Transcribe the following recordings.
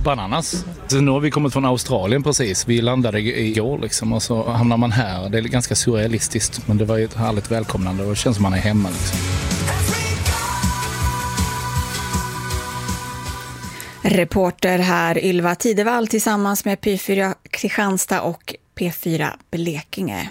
bananas. Så nu har vi kommit från Australien precis. Vi landade igår liksom, och så hamnar man här. Det är ganska surrealistiskt, men det var ju ett härligt välkomnande och det känns som man är hemma liksom. Reporter här Ylva Tidevall tillsammans med P4 Kristianstad och P4 Blekinge.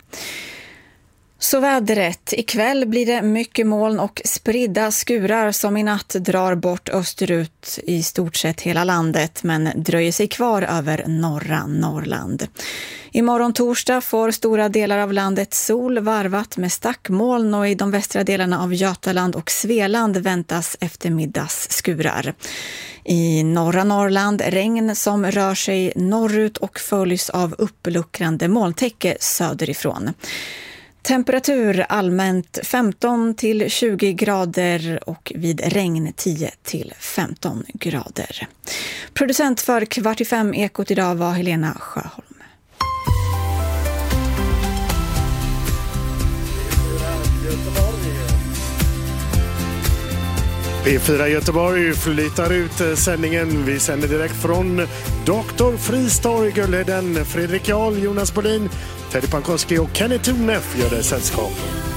Så vädret. Ikväll blir det mycket moln och spridda skurar som i natt drar bort österut i stort sett hela landet, men dröjer sig kvar över norra Norrland. Imorgon torsdag får stora delar av landet sol varvat med stackmoln, och i de västra delarna av Götaland och Svealand väntas eftermiddagsskurar. I norra Norrland regn som rör sig norrut och följs av uppluckrande molntäcke söderifrån. Temperatur allmänt 15 till 20 grader och vid regn 10 till 15 grader. Producent för 4:45 Ekot idag var Helena Sjöholm. P4 Göteborg flyttar ut sändningen. Vi sänder direkt från Dr. Freestyle i Gullheden. Fredrik Jarl, Jonas Bolin, Teddy Pankowski och Kenny Thunef gör det sällskap.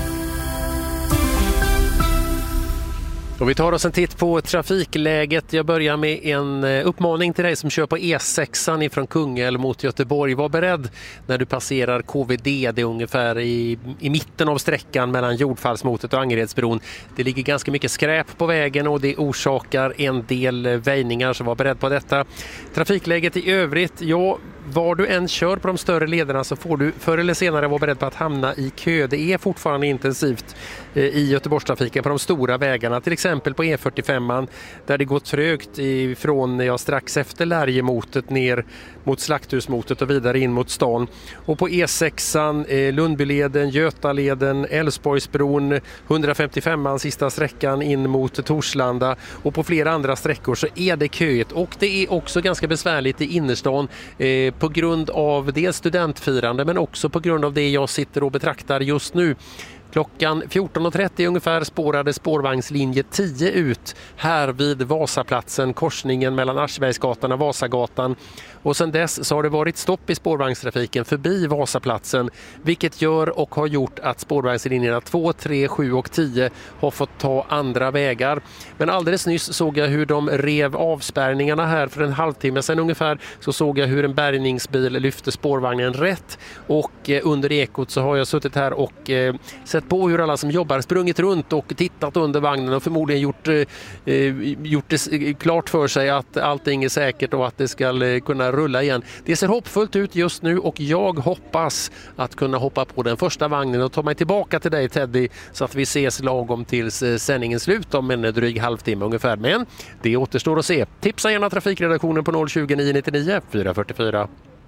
Och vi tar oss en titt på trafikläget. Jag börjar med en uppmaning till dig som kör på E6 ifrån Kungälv mot Göteborg. Var beredd när du passerar KVD. Det är ungefär i mitten av sträckan mellan Jordfallsmotet och Angeredsbron. Det ligger ganska mycket skräp på vägen och det orsakar en del väjningar, så var beredd på detta. Trafikläget i övrigt, ja, var du än kör på de större lederna så får du förr eller senare vara beredd på att hamna i kö. Det är fortfarande intensivt i Göteborgstrafiken på de stora vägarna, till exempel på E45 där det går trögt ifrån strax efter Lärjemotet ner mot Slakthusmotet och vidare in mot stan. Och på E6 Lundbyleden, Götaleden, Älvsborgsbron, 155 sista sträckan in mot Torslanda, och på flera andra sträckor så är det köigt, och det är också ganska besvärligt i innerstan på grund av det studentfirande, men också på grund av det jag sitter och betraktar just nu. Klockan 14.30 ungefär spårade spårvagnslinje 10 ut här vid Vasaplatsen, korsningen mellan Aschbergsgatan och Vasagatan. Och sedan dess så har det varit stopp i spårvagnstrafiken förbi Vasaplatsen, vilket gör och har gjort att spårvagnslinjerna 2, 3, 7 och 10 har fått ta andra vägar. Men alldeles nyss såg jag hur de rev avspärrningarna här för en halvtimme sedan ungefär. Så såg jag hur en bärgningsbil lyfte spårvagnen rätt, och under Ekot så har jag suttit här och sett på hur alla som jobbar sprungit runt och tittat under vagnen och förmodligen gjort det klart för sig att allting är säkert och att det ska kunna rulla igen. Det ser hoppfullt ut just nu, och jag hoppas att kunna hoppa på den första vagnen och ta mig tillbaka till dig, Teddy, så att vi ses lagom tills sändningens slut om en dryg halvtimme ungefär. Men det återstår att se. Tipsa gärna trafikredaktionen på 020 999 444.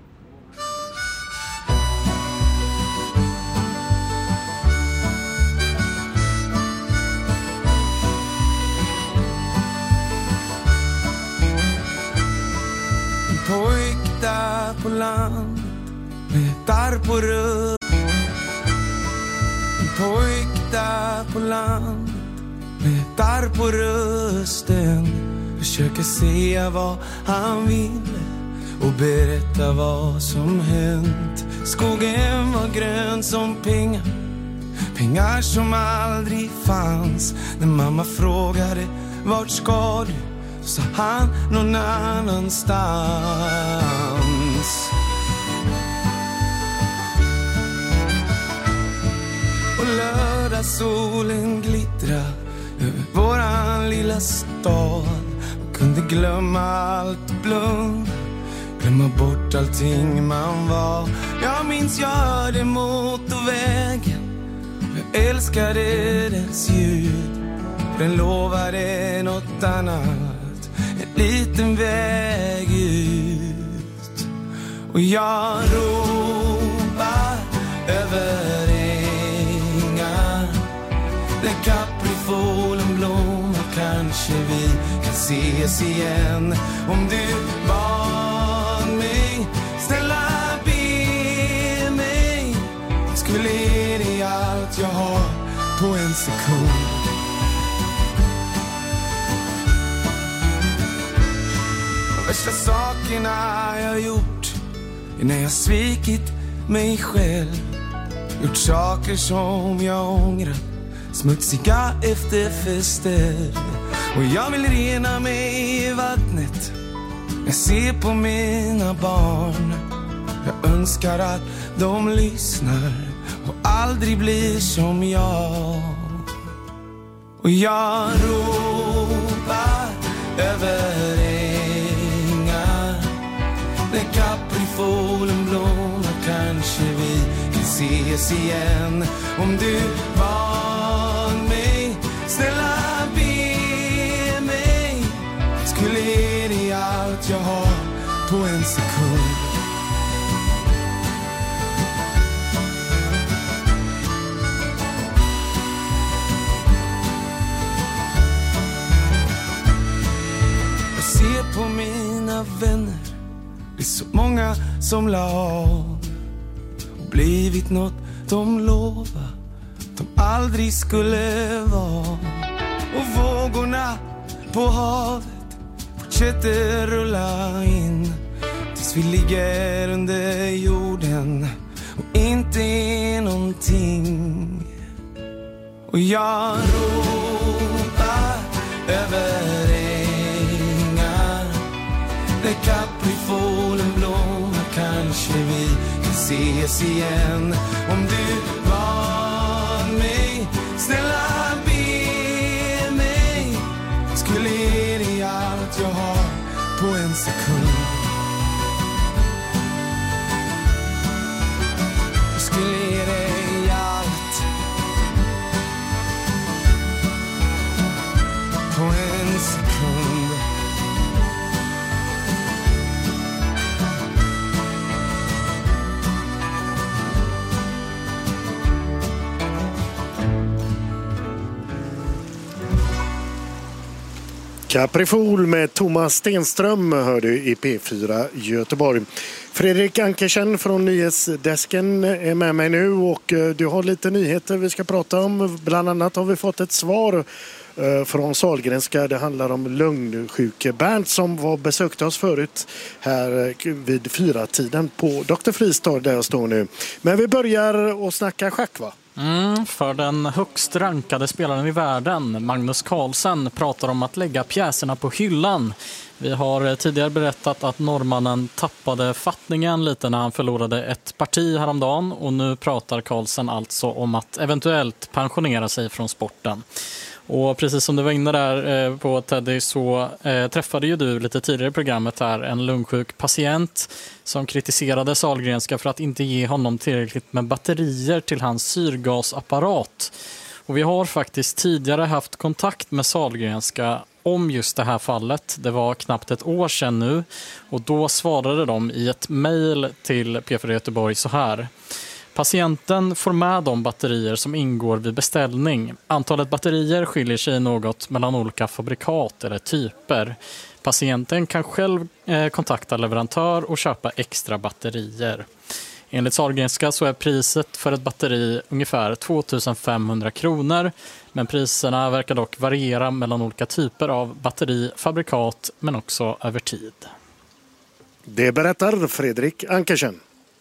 Pojk där på land letar på röd. Pojk där på land letar på rösten. Försöker säga vad han vill och berätta vad som hänt. Skogen var grön som pengar, pengar som aldrig fanns. När mamma frågade vart ska du, sa han någon annanstans. Och lördagssolen glittra över våran lilla stad. Man kunde glömma allt och blunda, glömma bort allting man var. Jag minns jag hörde motorvägen, jag älskade dess ljud. Den lovade något annat, en liten väg ut. Och jag ropar över ängar där kaprifolen blommar. Kanske vi kan ses igen. Om du bad mig, snälla be mig, skulle ge dig allt jag har på en sekund. Värsta sakerna jag gjort är när jag svikit mig själv. Gjort saker som jag ångrar, smutsiga efterfester. Och jag vill rena mig i vattnet. Jag ser på mina barn. Jag önskar att de lyssnar och aldrig blir som jag. Och jag ropar över ängar. När kaprifolen blommar kanske vi kan ses igen. Om du var mig, snälla be mig. Skulle ge dig allt jag har på en sekund. På mina vänner, det är så många som la av och blivit något de lovade de aldrig skulle vara. Och vågorna på havet fortsätter rulla in tills vi ligger under jorden och inte är någonting. Och jag ropar över när kaprifolen blommar kanske vi kan ses igen. Om du var mig, snälla be mig. Skulle ge dig allt jag har på en sekund. Skulle ge dig allt på en sekund. Kaprifol med Thomas Stenström hör du i P4 Göteborg. Fredrik Ankersen från nyhetsdesken är med mig nu och du har lite nyheter vi ska prata om. Bland annat har vi fått ett svar från Sahlgrenska. Det handlar om lungsjuke Bernt som var besökt oss förut här vid 4-tiden på Dr. Friistorg där jag står nu. Men vi börjar att snacka schack, va? För den högst rankade spelaren i världen, Magnus Carlsen, pratar om att lägga pjäserna på hyllan. Vi har tidigare berättat att norrmannen tappade fattningen lite när han förlorade ett parti häromdagen och nu pratar Carlsen alltså om att eventuellt pensionera sig från sporten. Och precis som du var inne där på Teddy så träffade ju du lite tidigare i programmet här en lungsjuk patient som kritiserade Sahlgrenska för att inte ge honom tillräckligt med batterier till hans syrgasapparat. Och vi har faktiskt tidigare haft kontakt med Sahlgrenska om just det här fallet. Det var knappt ett år sedan nu och då svarade de i ett mejl till P4 Göteborg så här. Patienten får med de batterier som ingår vid beställning. Antalet batterier skiljer sig något mellan olika fabrikat eller typer. Patienten kan själv kontakta leverantör och köpa extra batterier. Enligt Sahlgrenska så är priset för ett batteri ungefär 2500 kronor. Men priserna verkar dock variera mellan olika typer av batteri, fabrikat men också över tid. Det berättar Fredrik Ankersen.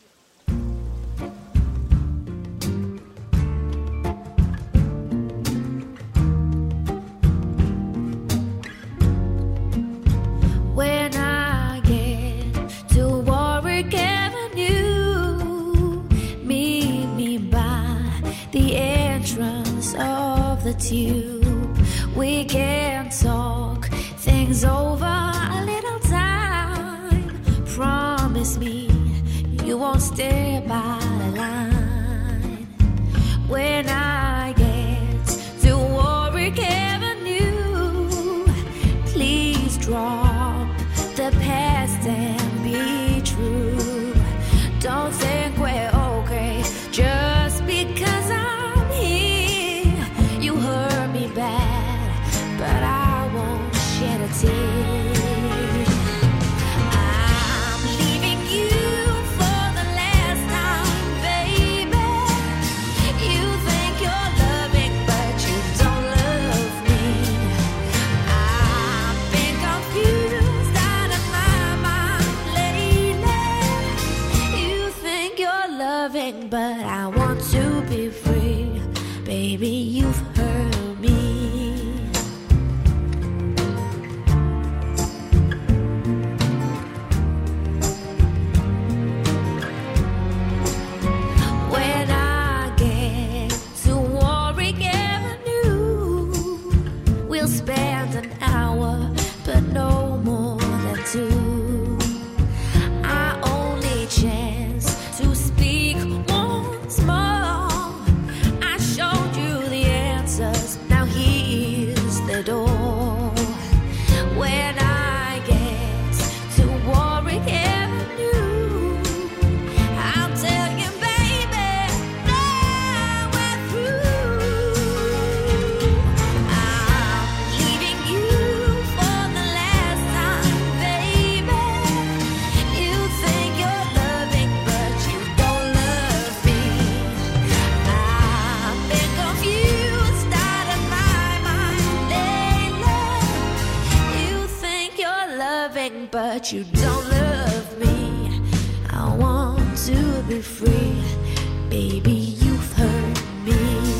Tube. We can talk things over a little time. Promise me you won't stay by the line. When I get to Warwick Avenue, please drop the past and be true. Don't think we're okay just because I'm here. You hurt me bad, but I won't shed a tear. I'm leaving you for the last time, baby. You think loving, but you don't love me. I want to be free, baby, you've hurt me.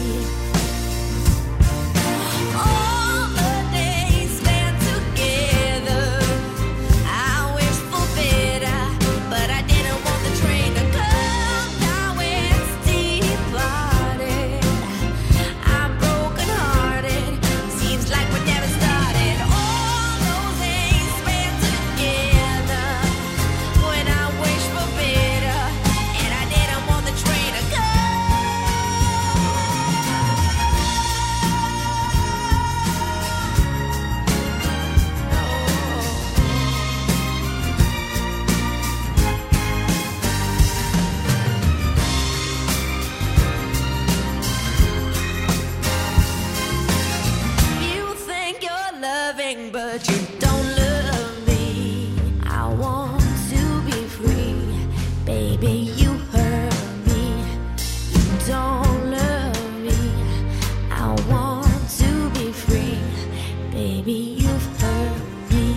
All the days spent together, I wish for better, but I didn't want the train to come. Now it's departed, I'm broken hearted, seems like we never started. All those days spent together, when I wish for better, and I didn't want the train to come. You think you're loving, but you don't love me. I want to be free, baby, you hurt me. You don't love me. I want to be free, baby, you've hurt me.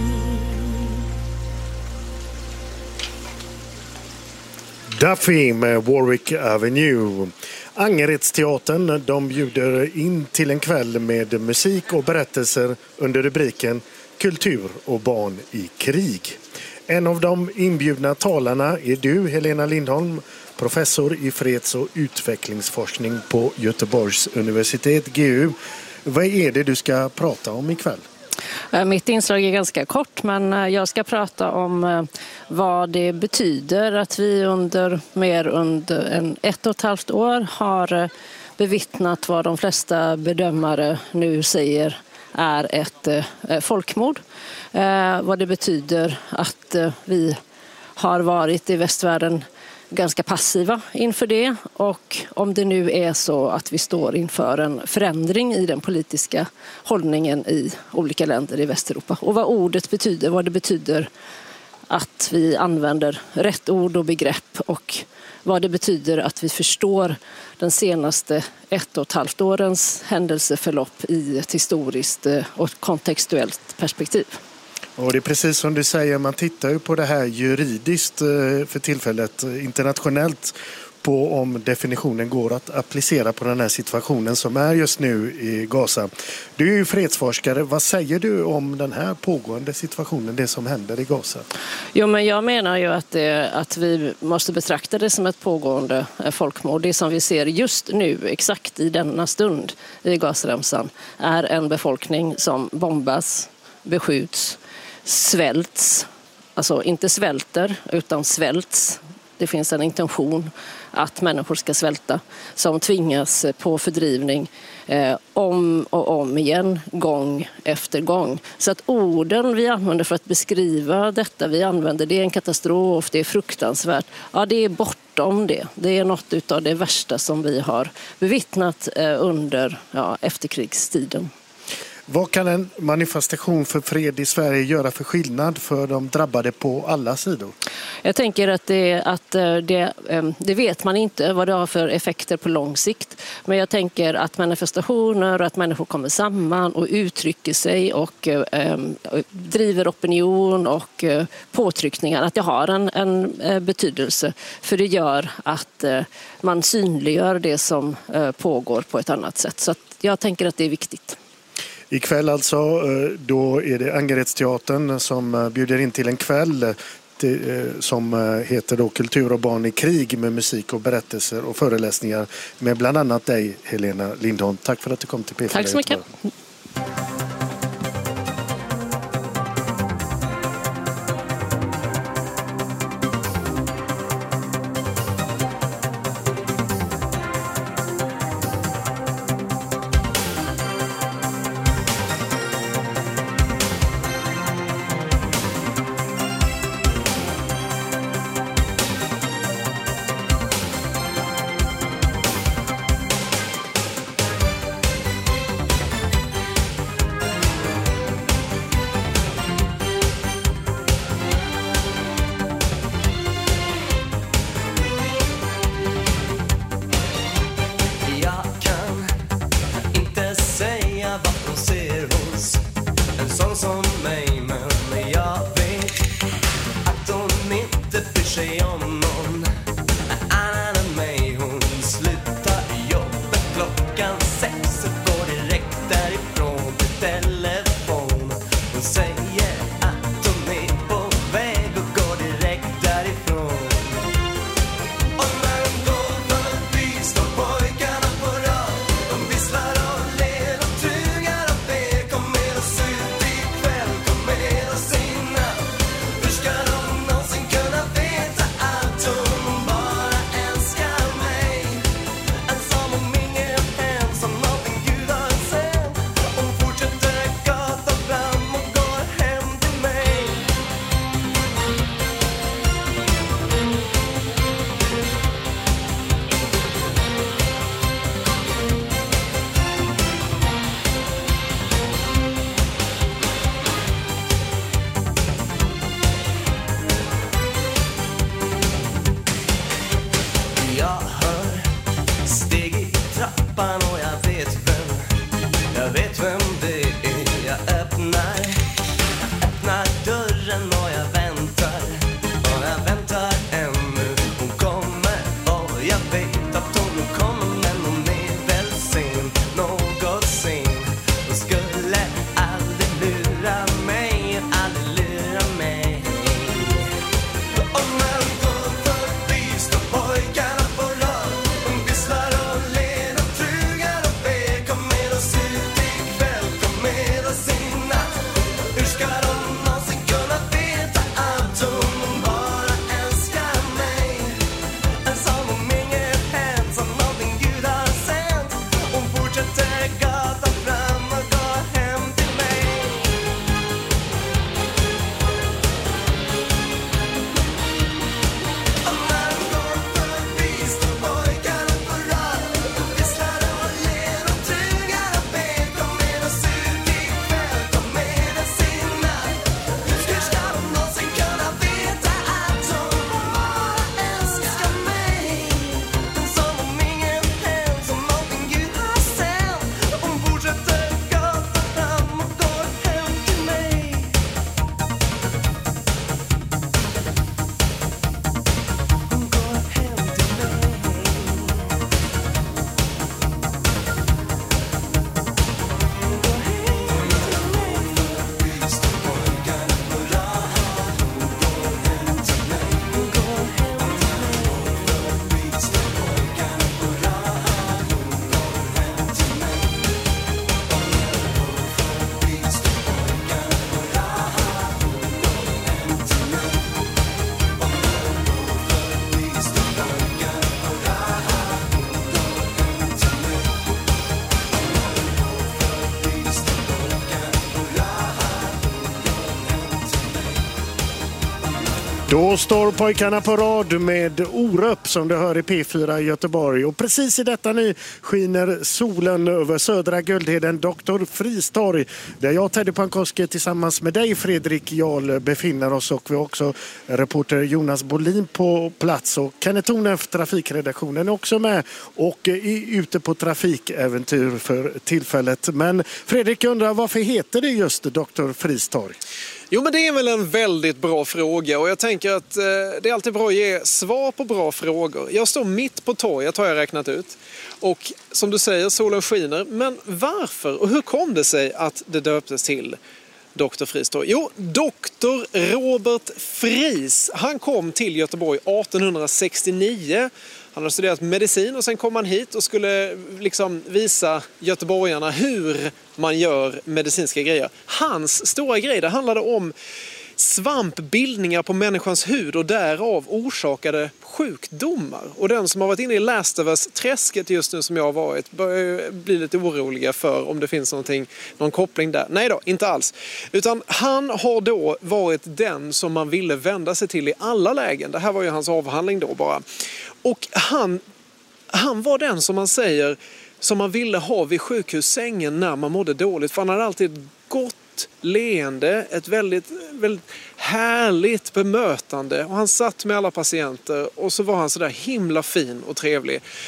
Duffy med Warwick Avenue. Angeredsteatern, de bjuder in till en kväll med musik och berättelser under rubriken Kultur och barn i krig. En av de inbjudna talarna är du, Helena Lindholm, professor i freds- och utvecklingsforskning på Göteborgs universitet, GU. Vad är det du ska prata om ikväll? Mitt inslag är ganska kort, men jag ska prata om vad det betyder att vi under 1,5 år har bevittnat vad de flesta bedömare nu säger är ett folkmord. Vad det betyder att vi har varit i västvärlden ganska passiva inför det, och om det nu är så att vi står inför en förändring i den politiska hållningen i olika länder i Västeuropa, och vad ordet betyder, vad det betyder att vi använder rätt ord och begrepp, och vad det betyder att vi förstår den senaste 1,5 årens händelseförlopp i ett historiskt och kontextuellt perspektiv. Och det är precis som du säger, man tittar ju på det här juridiskt för tillfället internationellt på om definitionen går att applicera på den här situationen som är just nu i Gaza. Du är ju fredsforskare. Vad säger du om den här pågående situationen, det som händer i Gaza? Jo, men jag menar ju att vi måste betrakta det som ett pågående folkmord. Det som vi ser just nu, exakt i denna stund i Gazaremsan, är en befolkning som bombas, beskjuts, svälts, alltså inte svälter utan svälts. Det finns en intention att människor ska svälta, som tvingas på fördrivning om och om igen, gång efter gång. Så att orden vi använder för att beskriva detta, vi använder, det är en katastrof, det är fruktansvärt. Ja, det är bortom det. Det är något av det värsta som vi har bevittnat under efterkrigstiden. Vad kan en manifestation för fred i Sverige göra för skillnad för de drabbade på alla sidor? Jag tänker att det vet man inte vad det har för effekter på lång sikt. Men jag tänker att manifestationer och att människor kommer samman och uttrycker sig och driver opinion och påtryckningar, att det har en betydelse. För det gör att man synliggör det som pågår på ett annat sätt. Så att jag tänker att det är viktigt. Ikväll alltså, då är det Angeredsteatern som bjuder in till en kväll som heter då Kultur och barn i krig, med musik och berättelser och föreläsningar med bland annat dig, Helena Lindholm. Tack för att du kom till P4. Tack så mycket. sig om någon annan än mig. Hon slutar jobbet klockan 6 och går direkt därifrån till telefon. Hon säger att hon är på väg och går direkt därifrån. Och när hon går förbi står pojkarna på rad. De visslar och ler och trugar och ber. Kom med oss ut ikväll, kom med oss in natt. Hur ska de någonsin kunna veta allt? Hon bara älskar mig. Ensam om inget hem, som någonting Gud har sänt. Hon fortsätter gatan fram och går hem till mig. Jag hör steg i trappan och jag vet vem det är. Jag öppnar dörren och jag väntar ännu. Hon kommer och jag vet att hon kommer, men hon är väl sen, något sen. Hon skulle aldrig lura mig, Och när hon går förbi står pojkarna på rad. De visslar och ler och trugar och ber. Kom med oss ut ikväll, kom med oss in natt. Hur ska de någonsin kunna veta allt? Hon bara älskar mig. Ensam om inget hänt, som någonting Gud har sänt. Hon fortsätter gatan fram och går hem till mig. Och när hon går förbi står pojkarna på rad. De visslar och ler och trugar och ber. Kom med oss ut ikväll, kom med oss in natt. Hur ska de någonsin kunna veta allt? Hon bara älskar mig. Som om inget hänt, som någonting Gud har sänt. Hon fortsätter gatan fram och går hem till mig. Hon går hem till mig. Då står pojkarna på rad med Orup som du hör i P4 i Göteborg. Och precis i detta nu skiner solen över södra Guldheden, Dr. Fristorg, där jag, Teddy Pankowski, tillsammans med dig, Fredrik Jarl, befinner oss. Och vi har också reporter Jonas Bolin på plats. Och Kenneth Thornef, trafikredaktionen, är också med och är ute på trafikäventyr för tillfället. Men Fredrik undrar, varför heter det just Dr. Fristorg? Jo, men det är väl en väldigt bra fråga och jag tänker att det är alltid bra att ge svar på bra frågor. Jag står mitt på torget, har jag räknat ut. Och som du säger, solen skiner. Men varför och hur kom det sig att det döptes till Dr. Fristorg? Jo, Dr. Robert Fries, han kom till Göteborg 1869. Han hade studerat medicin och sen kom han hit och skulle liksom visa göteborgarna hur man gör medicinska grejer. Hans stora grej, det handlade om svampbildningar på människans hud och därav orsakade sjukdomar. Och den som har varit inne i Last of Us-träsket just nu som jag har varit börjar bli lite oroliga för om det finns någon koppling där. Nej då, inte alls. Utan han har då varit den som man ville vända sig till i alla lägen. Det här var ju hans avhandling då bara. Och han var den som man säger som man ville ha vid sjukhussängen när man mådde dåligt. För han hade alltid gott leende, ett väldigt, väldigt härligt bemötande. Och han satt med alla patienter och så var han så där himla fin och trevlig.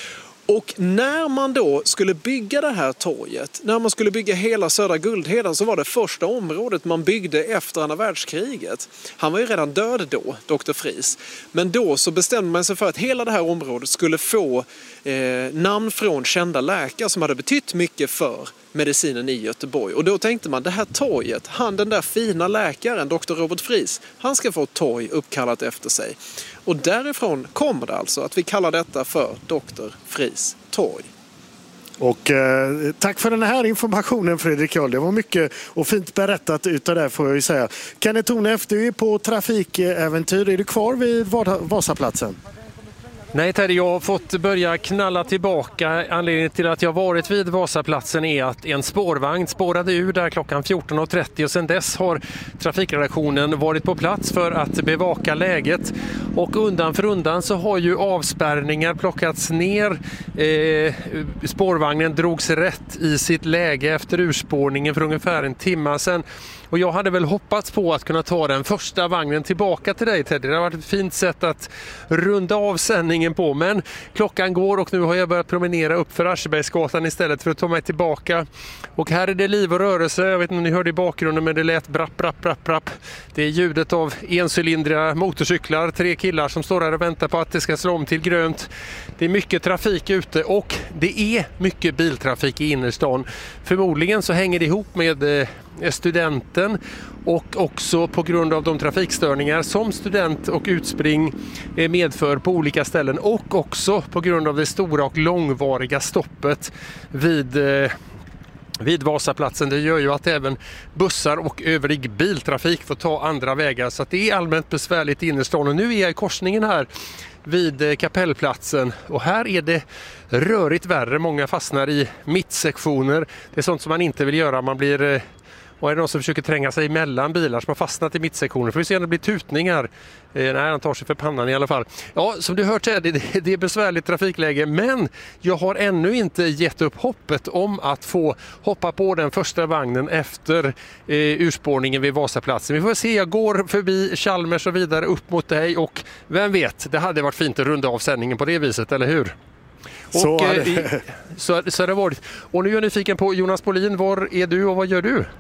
Och när man då skulle bygga det här torget, när man skulle bygga hela Södra Guldheden, så var det första området man byggde efter andra världskriget. Han var ju redan död då, Dr. Fries. Men då så bestämde man sig för att hela det här området skulle få namn från kända läkare som hade betytt mycket för medicinen i Göteborg. Och då tänkte man, det här torget, den där fina läkaren, Dr. Robert Fries, han ska få ett torg uppkallat efter sig. Och därifrån kommer det alltså att vi kallar detta för Dr. Fries torg. Och tack för den här informationen, Fredrik Jarl. Det var mycket och fint berättat utav det, får jag ju säga. Kenneth Thorneff, du är på trafikäventyr. Är du kvar vid Vasaplatsen? Nej Teddy, jag har fått börja knalla tillbaka. Anledningen till att jag varit vid Vasaplatsen är att en spårvagn spårade ur där klockan 14.30 och sedan dess har trafikredaktionen varit på plats för att bevaka läget. Och undan för undan så har ju avspärrningar plockats ner. Spårvagnen drogs rätt i sitt läge efter urspårningen för ungefär en timme sedan. Och jag hade väl hoppats på att kunna ta den första vagnen tillbaka till dig, Teddy. Det har varit ett fint sätt att runda av sändningen på. Men klockan går och nu har jag börjat promenera upp för Aschebergsgatan istället för att ta mig tillbaka. Och här är det liv och rörelse. Jag vet inte om ni hörde i bakgrunden, men det lät brapp, brapp, brapp, brapp. Det är ljudet av encylindriga motorcyklar. 3 killar som står här och väntar på att det ska slå om till grönt. Det är mycket trafik ute och det är mycket biltrafik i innerstan. Förmodligen så hänger det ihop med studenten och också på grund av de trafikstörningar som student och utspring medför på olika ställen och också på grund av det stora och långvariga stoppet vid Vasaplatsen. Det gör ju att även bussar och övrig biltrafik får ta andra vägar, så att det är allmänt besvärligt i innerstan. Och nu är jag i korsningen här vid Kapellplatsen och här är det rörigt värre. Många fastnar i mittsektioner. Det är sånt som man inte vill göra. Man blir... Och är det någon som försöker tränga sig mellan bilar som har fastnat i mittsektioner? Får vi se om det blir tutningar. Nej, han tar sig för pannan i alla fall. Ja, som du hört är det är besvärligt trafikläge. Men jag har ännu inte gett upp hoppet om att få hoppa på den första vagnen efter urspårningen vid Vasaplatsen. Vi får se, jag går förbi Chalmers och vidare upp mot dig. Och vem vet, det hade varit fint att runda av sändningen på det viset, eller hur? Så och, har det varit. Och nu är jag nyfiken på Jonas Bolin. Var är du och vad gör du?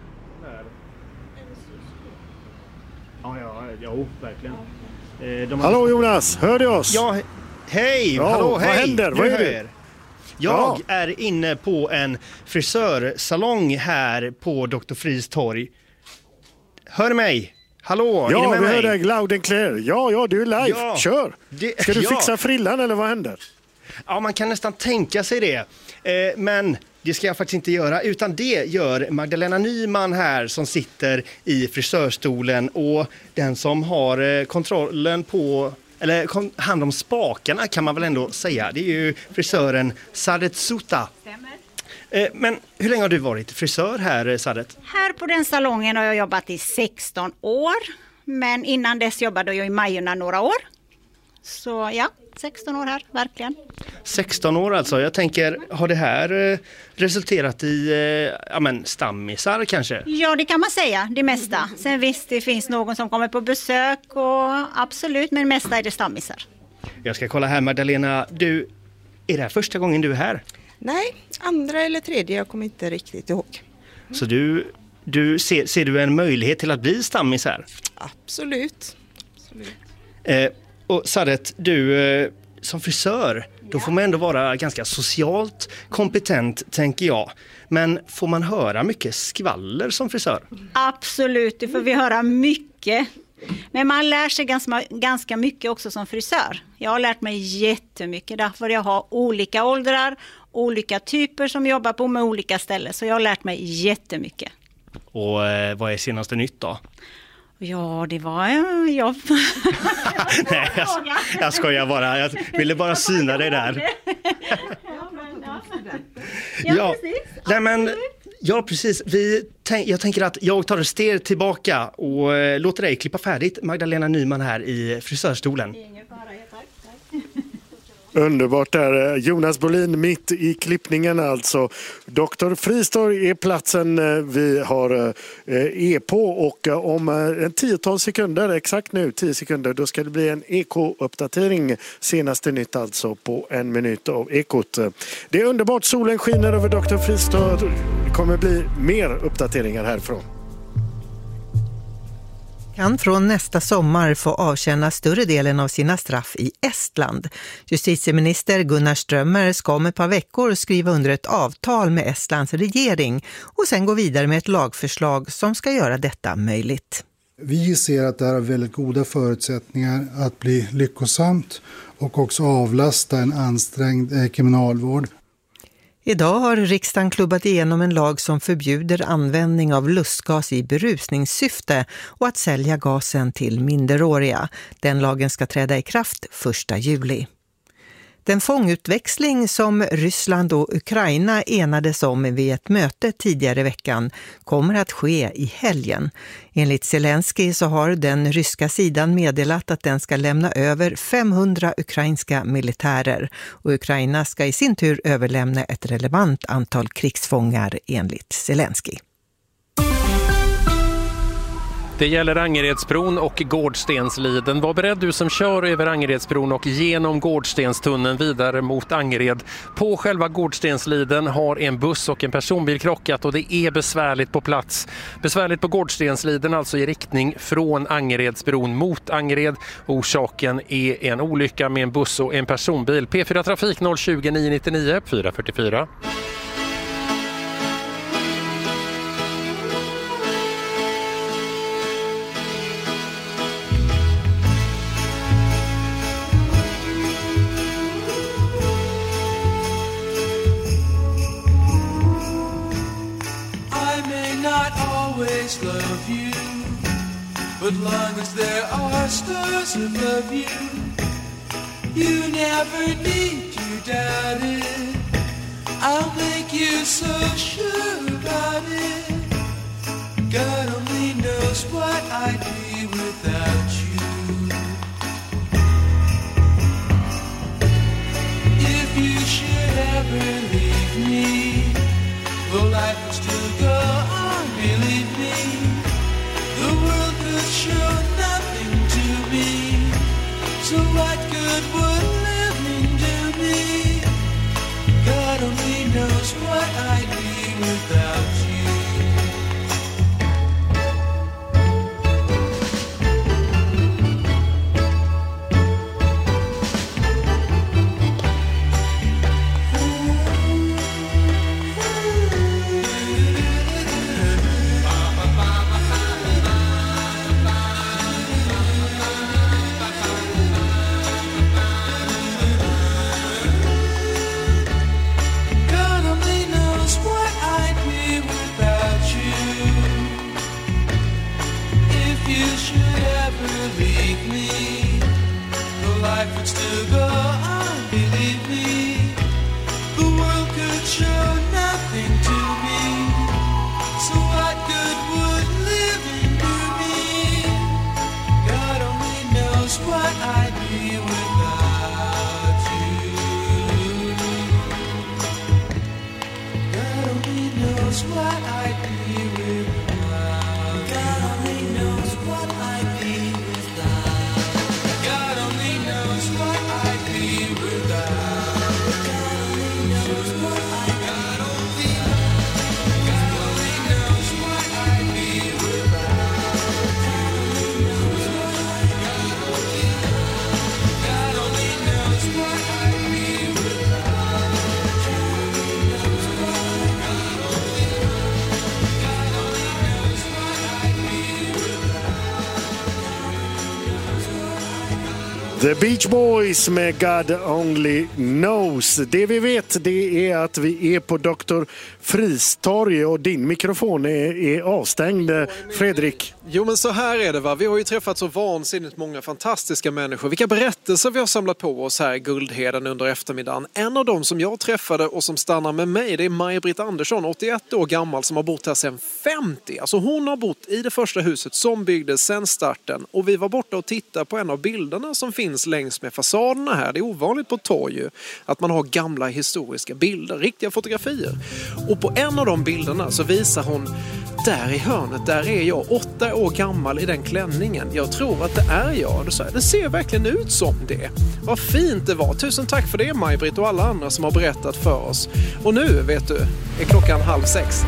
Jo, verkligen. Hallå Jonas, hör du oss? Ja, hej! Ja, hallå, vad hej! händer? Vad är det? Jag är inne på en frisörsalong här på Dr. Fries torg. Hör mig? Hallå, ja, är ni med vi mig? hör dig loud and clear. Ja, du är live. Ja, kör! Ska du fixa frillan eller vad händer? Ja, man kan nästan tänka sig det. Men det ska jag faktiskt inte göra, utan det gör Magdalena Nyman här som sitter i frisörstolen, och den som har kontrollen på, eller hand om spakarna kan man väl ändå säga. Det är ju frisören Saadet Sutta. Stämmer. Men hur länge har du varit frisör här, Saadet? Här på den salongen har jag jobbat i 16 år. Men innan dess jobbade jag i Majorna några år. Så ja, 16 år här, verkligen. 16 år alltså. Jag tänker, har det här resulterat i stammisar kanske? Ja, det kan man säga, det mesta. Sen visst, det finns någon som kommer på besök och absolut, men mesta är det stammisar. Jag ska kolla här, Magdalena. Är det här första gången du är här? Nej, andra eller tredje, jag kommer inte riktigt ihåg. Så ser du en möjlighet till att bli stammis här? Absolut. Och Saadet, du som frisör, då får man ändå vara ganska socialt kompetent, tänker jag. Men får man höra mycket skvaller som frisör? Absolut, det får vi höra mycket. Men man lär sig ganska mycket också som frisör. Jag har lärt mig jättemycket, därför jag har olika åldrar, olika typer som jobbar på med olika ställen. Så jag har lärt mig jättemycket. Och vad är senaste nytt då? Ja, det var jag. Nej, jag skojar bara. Jag ville bara syna dig där. Ja, precis. Jag tänker att jag tar ett steg tillbaka och låter dig klippa färdigt Magdalena Nyman här i frisörstolen. Underbart där. Jonas Bolin mitt i klippningen alltså. Dr. Fristorg är platsen vi har på och om en 10-tal sekunder, exakt nu 10 sekunder, då ska det bli en Eko-uppdatering. Senaste nytt alltså på 1 minut av Ekot. Det är underbart, solen skiner över Dr. Fristorg. Det kommer bli mer uppdateringar härifrån. Kan från nästa sommar få avtjäna större delen av sina straff i Estland. Justitieminister Gunnar Strömmer ska om ett par veckor skriva under ett avtal med Estlands regering och sen gå vidare med ett lagförslag som ska göra detta möjligt. Vi ser att det här har väldigt goda förutsättningar att bli lyckosamt och också avlasta en ansträngd kriminalvård. Idag har riksdagen klubbat igenom en lag som förbjuder användning av lustgas i berusningssyfte och att sälja gasen till minderåriga. Den lagen ska träda i kraft 1 juli. Den fångutväxling som Ryssland och Ukraina enades om vid ett möte tidigare i veckan kommer att ske i helgen. Enligt Zelensky så har den ryska sidan meddelat att den ska lämna över 500 ukrainska militärer och Ukraina ska i sin tur överlämna ett relevant antal krigsfångar enligt Zelensky. Det gäller Angeredsbron och Gårdstensliden. Var beredd du som kör över Angeredsbron och genom Gårdstenstunneln vidare mot Angered. På själva Gårdstensliden har en buss och en personbil krockat och det är besvärligt på plats. Besvärligt på Gårdstensliden, alltså i riktning från Angeredsbron mot Angered. Orsaken är en olycka med en buss och en personbil. P4 Trafik 020 999 444. Love you, but long as there are stars above you, you never need to doubt it. I'll make you so sure about it. God only knows what I'd be without you. If you should ever leave me, well, life will still go on, believe me. The world could show nothing to me, so what good would living do me? God only knows what I'd be without you. The Beach Boys med God Only Knows. Det vi vet, det är att vi är på Dr. Fristorg och din mikrofon är avstängd, Fredrik. Jo, men så här är det, va? Vi har ju träffat så vansinnigt många fantastiska människor. Vilka berättelser vi har samlat på oss här i Guldheden under eftermiddagen. En av dem som jag träffade och som stannar med mig, det är Maj-Britt Andersson, 81 år gammal, som har bott här sedan 50. Alltså hon har bott i det första huset som byggdes sedan starten. Och vi var borta och tittade på en av bilderna som finns finns längs med fasaderna här. Det är ovanligt på torg att man har gamla historiska bilder, riktiga fotografier. Och på en av de bilderna så visar hon, där i hörnet, där är jag 8 år gammal i den klänningen. Jag tror att det är jag. Då sa jag, det ser verkligen ut som det. Vad fint det var. Tusen tack för det, Maj-Britt och alla andra som har berättat för oss. Och nu, vet du, är klockan 5:30.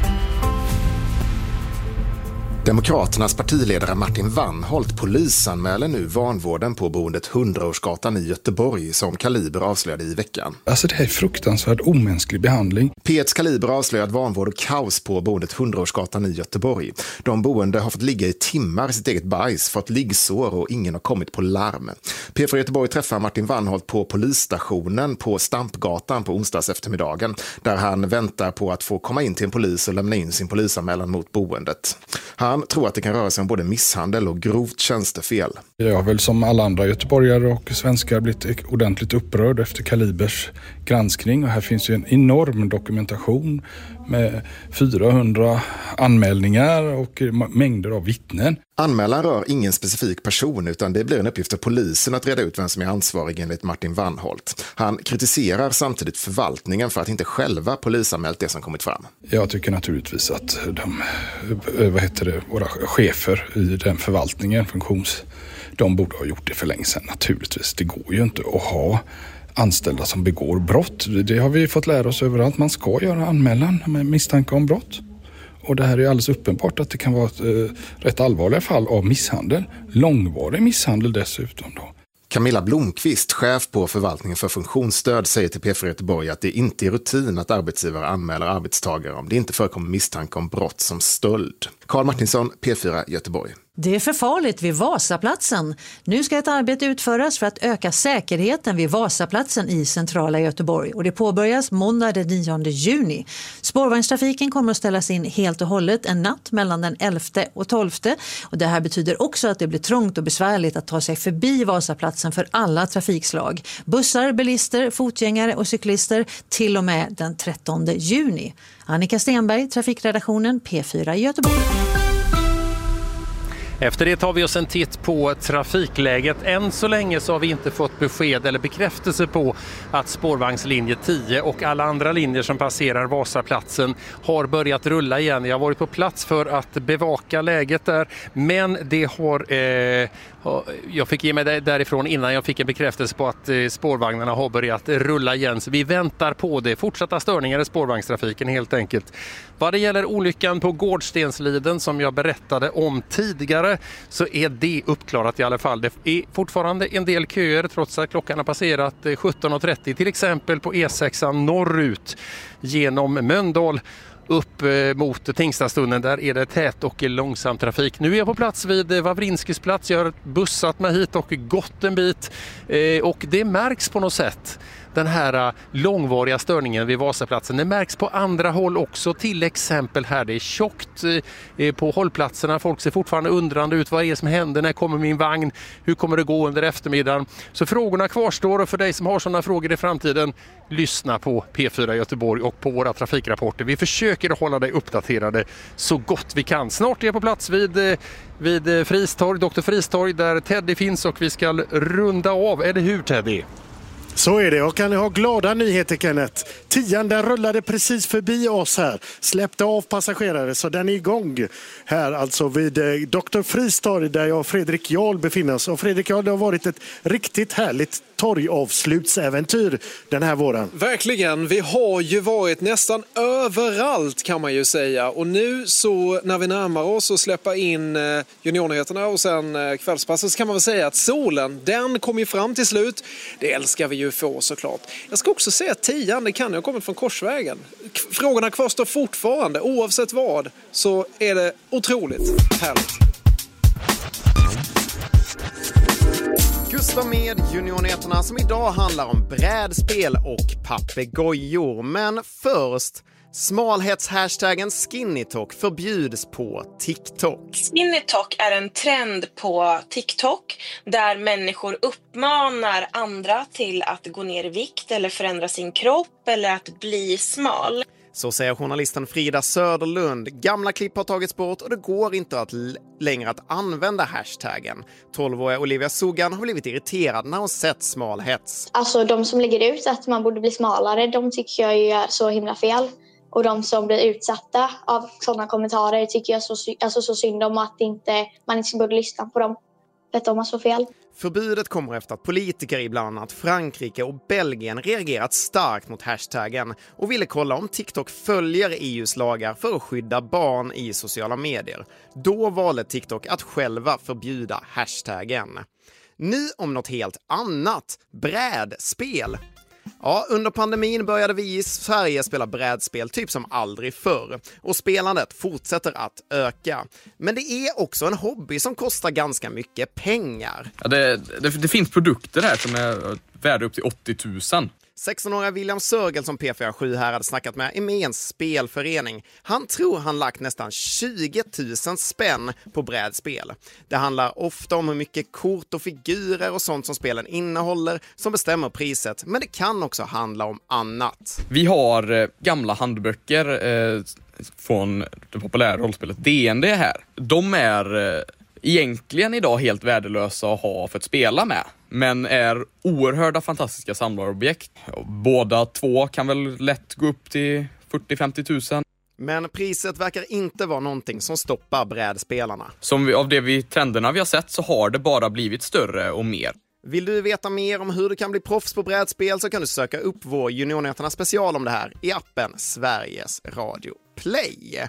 Demokraternas partiledare Martin Wannholt polisanmäler nu vanvården på boendet 100-årsgatan i Göteborg som Kaliber avslöjade i veckan. Alltså det här är fruktansvärd omänsklig behandling. P1s Kaliber avslöjat vanvård och kaos på boendet 100-årsgatan i Göteborg. De boende har fått ligga i timmar i sitt eget bajs, fått liggsår och ingen har kommit på larm. P4 Göteborg träffar Martin Wannholt på polisstationen på Stampgatan på onsdags eftermiddagen där han väntar på att få komma in till en polis och lämna in sin polisanmälan mot boendet. Han tror att det kan röra sig om både misshandel och grovt tjänstefel. Jag har väl som alla andra göteborgare och svenskar blivit ordentligt upprörd efter Kalibers granskning. Och här finns ju en enorm dokumentation med 400 anmälningar och mängder av vittnen. Anmälan rör ingen specifik person utan det blir en uppgift för polisen att reda ut vem som är ansvarig enligt Martin Wannholt. Han kritiserar samtidigt förvaltningen för att inte själva polisanmält det som kommit fram. Jag tycker naturligtvis att våra chefer i den förvaltningen, de borde ha gjort det för länge sedan naturligtvis. Det går ju inte att ha anställda som begår brott. Det har vi fått lära oss överallt. Man ska göra anmälan med misstanke om brott. Och det här är alldeles uppenbart att det kan vara ett rätt allvarliga fall av misshandel. Långvarig misshandel dessutom då. Camilla Blomqvist, chef på förvaltningen för funktionsstöd, säger till P4 Göteborg att det inte är rutin att arbetsgivare anmäler arbetstagare om det inte förekommer misstanke om brott som stöld. Karl Martinsson, P4 Göteborg. Det är för farligt vid Vasaplatsen. Nu ska ett arbete utföras för att öka säkerheten vid Vasaplatsen i centrala Göteborg. Och det påbörjas måndag den 9 juni. Spårvagnstrafiken kommer att ställas in helt och hållet en natt mellan den 11 och 12. Och det här betyder också att det blir trångt och besvärligt att ta sig förbi Vasaplatsen för alla trafikslag. Bussar, bilister, fotgängare och cyklister till och med den 13 juni. Annika Stenberg, trafikredaktionen P4 Göteborg. Efter det tar vi oss en titt på trafikläget. Än så länge så har vi inte fått besked eller bekräftelse på att spårvagnslinje 10 och alla andra linjer som passerar Vasaplatsen har börjat rulla igen. Jag har varit på plats för att bevaka läget där, men det har... jag fick ge mig därifrån innan jag fick en bekräftelse på att spårvagnarna har börjat rulla igen. Så vi väntar på det. Fortsatta störningar i spårvagnstrafiken helt enkelt. Vad det gäller olyckan på Gårdstensliden som jag berättade om tidigare så är det uppklarat i alla fall. Det är fortfarande en del köer trots att klockan har passerat 17.30 till exempel på E6 norrut genom Mölndal. Upp mot Tingstadstunneln, där är det tät och långsam trafik. Nu är jag på plats vid Wawrinskis plats. Jag har bussat mig hit och gått en bit. Och det märks på något sätt. Den här långvariga störningen vid Vasaplatsen. Det märks på andra håll också. Till exempel här, det är tjockt på hållplatserna. Folk ser fortfarande undrande ut. Vad är det som händer? När kommer min vagn? Hur kommer det gå under eftermiddagen? Så frågorna kvarstår, och för dig som har sådana frågor i framtiden, lyssna på P4 Göteborg och på våra trafikrapporter. Vi försöker att hålla dig uppdaterade så gott vi kan. Snart är jag på plats vid Fristorg, Dr. Fristorg, där Teddy finns, och vi ska runda av. Eller hur, Teddy? Så är det, och kan ni ha glada nyheter, Kenneth. 10 rullade precis förbi oss här, släppte av passagerare, så den är igång här alltså vid Dr. Fristorg där jag och Fredrik Jarl befinner oss. Och Fredrik Jarl, det har varit ett riktigt härligt torgavslutsäventyr den här våren. Verkligen, vi har ju varit nästan överallt kan man ju säga. Och nu så när vi närmar oss och släpper in juniornyheterna och sen kvällspasset, så kan man väl säga att solen, den kommer ju fram till slut. Det älskar vi ju få såklart. Jag ska också säga att 10, det kan ju ha kommit från Korsvägen. Frågorna kvarstår fortfarande, oavsett vad, så är det otroligt härligt. Gustav med juniornyheterna som idag handlar om brädspel och papegojor. Men först, smalhetshashtaggen SkinnyTalk förbjuds på TikTok. SkinnyTalk är en trend på TikTok där människor uppmanar andra till att gå ner i vikt eller förändra sin kropp eller att bli smal. Så säger journalisten Frida Söderlund. Gamla klipp har tagits bort och det går inte längre att använda hashtaggen. 12-åriga Olivia Sugan har blivit irriterad när hon sett smalhets. Alltså de som lägger ut att man borde bli smalare, de tycker jag ju är så himla fel. Och de som blir utsatta av sådana kommentarer tycker jag så synd om att man inte borde lyssna på dem. För att de har så fel. Förbudet kommer efter att politiker i bland annat Frankrike och Belgien reagerat starkt mot hashtaggen och ville kolla om TikTok följer EUs lagar för att skydda barn i sociala medier. Då valde TikTok att själva förbjuda hashtaggen. Nu om något helt annat, brädspel. Ja, under pandemin började vi i Sverige spela brädspel typ som aldrig förr. Och spelandet fortsätter att öka. Men det är också en hobby som kostar ganska mycket pengar. Ja, det finns produkter här som är värda upp till 80 000. 16-åriga William Sörgel som P47 här hade snackat med är med i en spelförening. Han tror han lagt nästan 20 000 spänn på brädspel. Det handlar ofta om hur mycket kort och figurer och sånt som spelen innehåller som bestämmer priset, men det kan också handla om annat. Vi har gamla handböcker från det populära rollspelet D&D här. De är egentligen idag helt värdelösa att ha för att spela med, men är oerhörda fantastiska samlarobjekt. Båda två kan väl lätt gå upp till 40-50 000. Men priset verkar inte vara någonting som stoppar brädspelarna. Av trenderna vi har sett så har det bara blivit större och mer. Vill du veta mer om hur du kan bli proffs på brädspel så kan du söka upp vår Juniornyheterna special om det här i appen Sveriges Radio Play.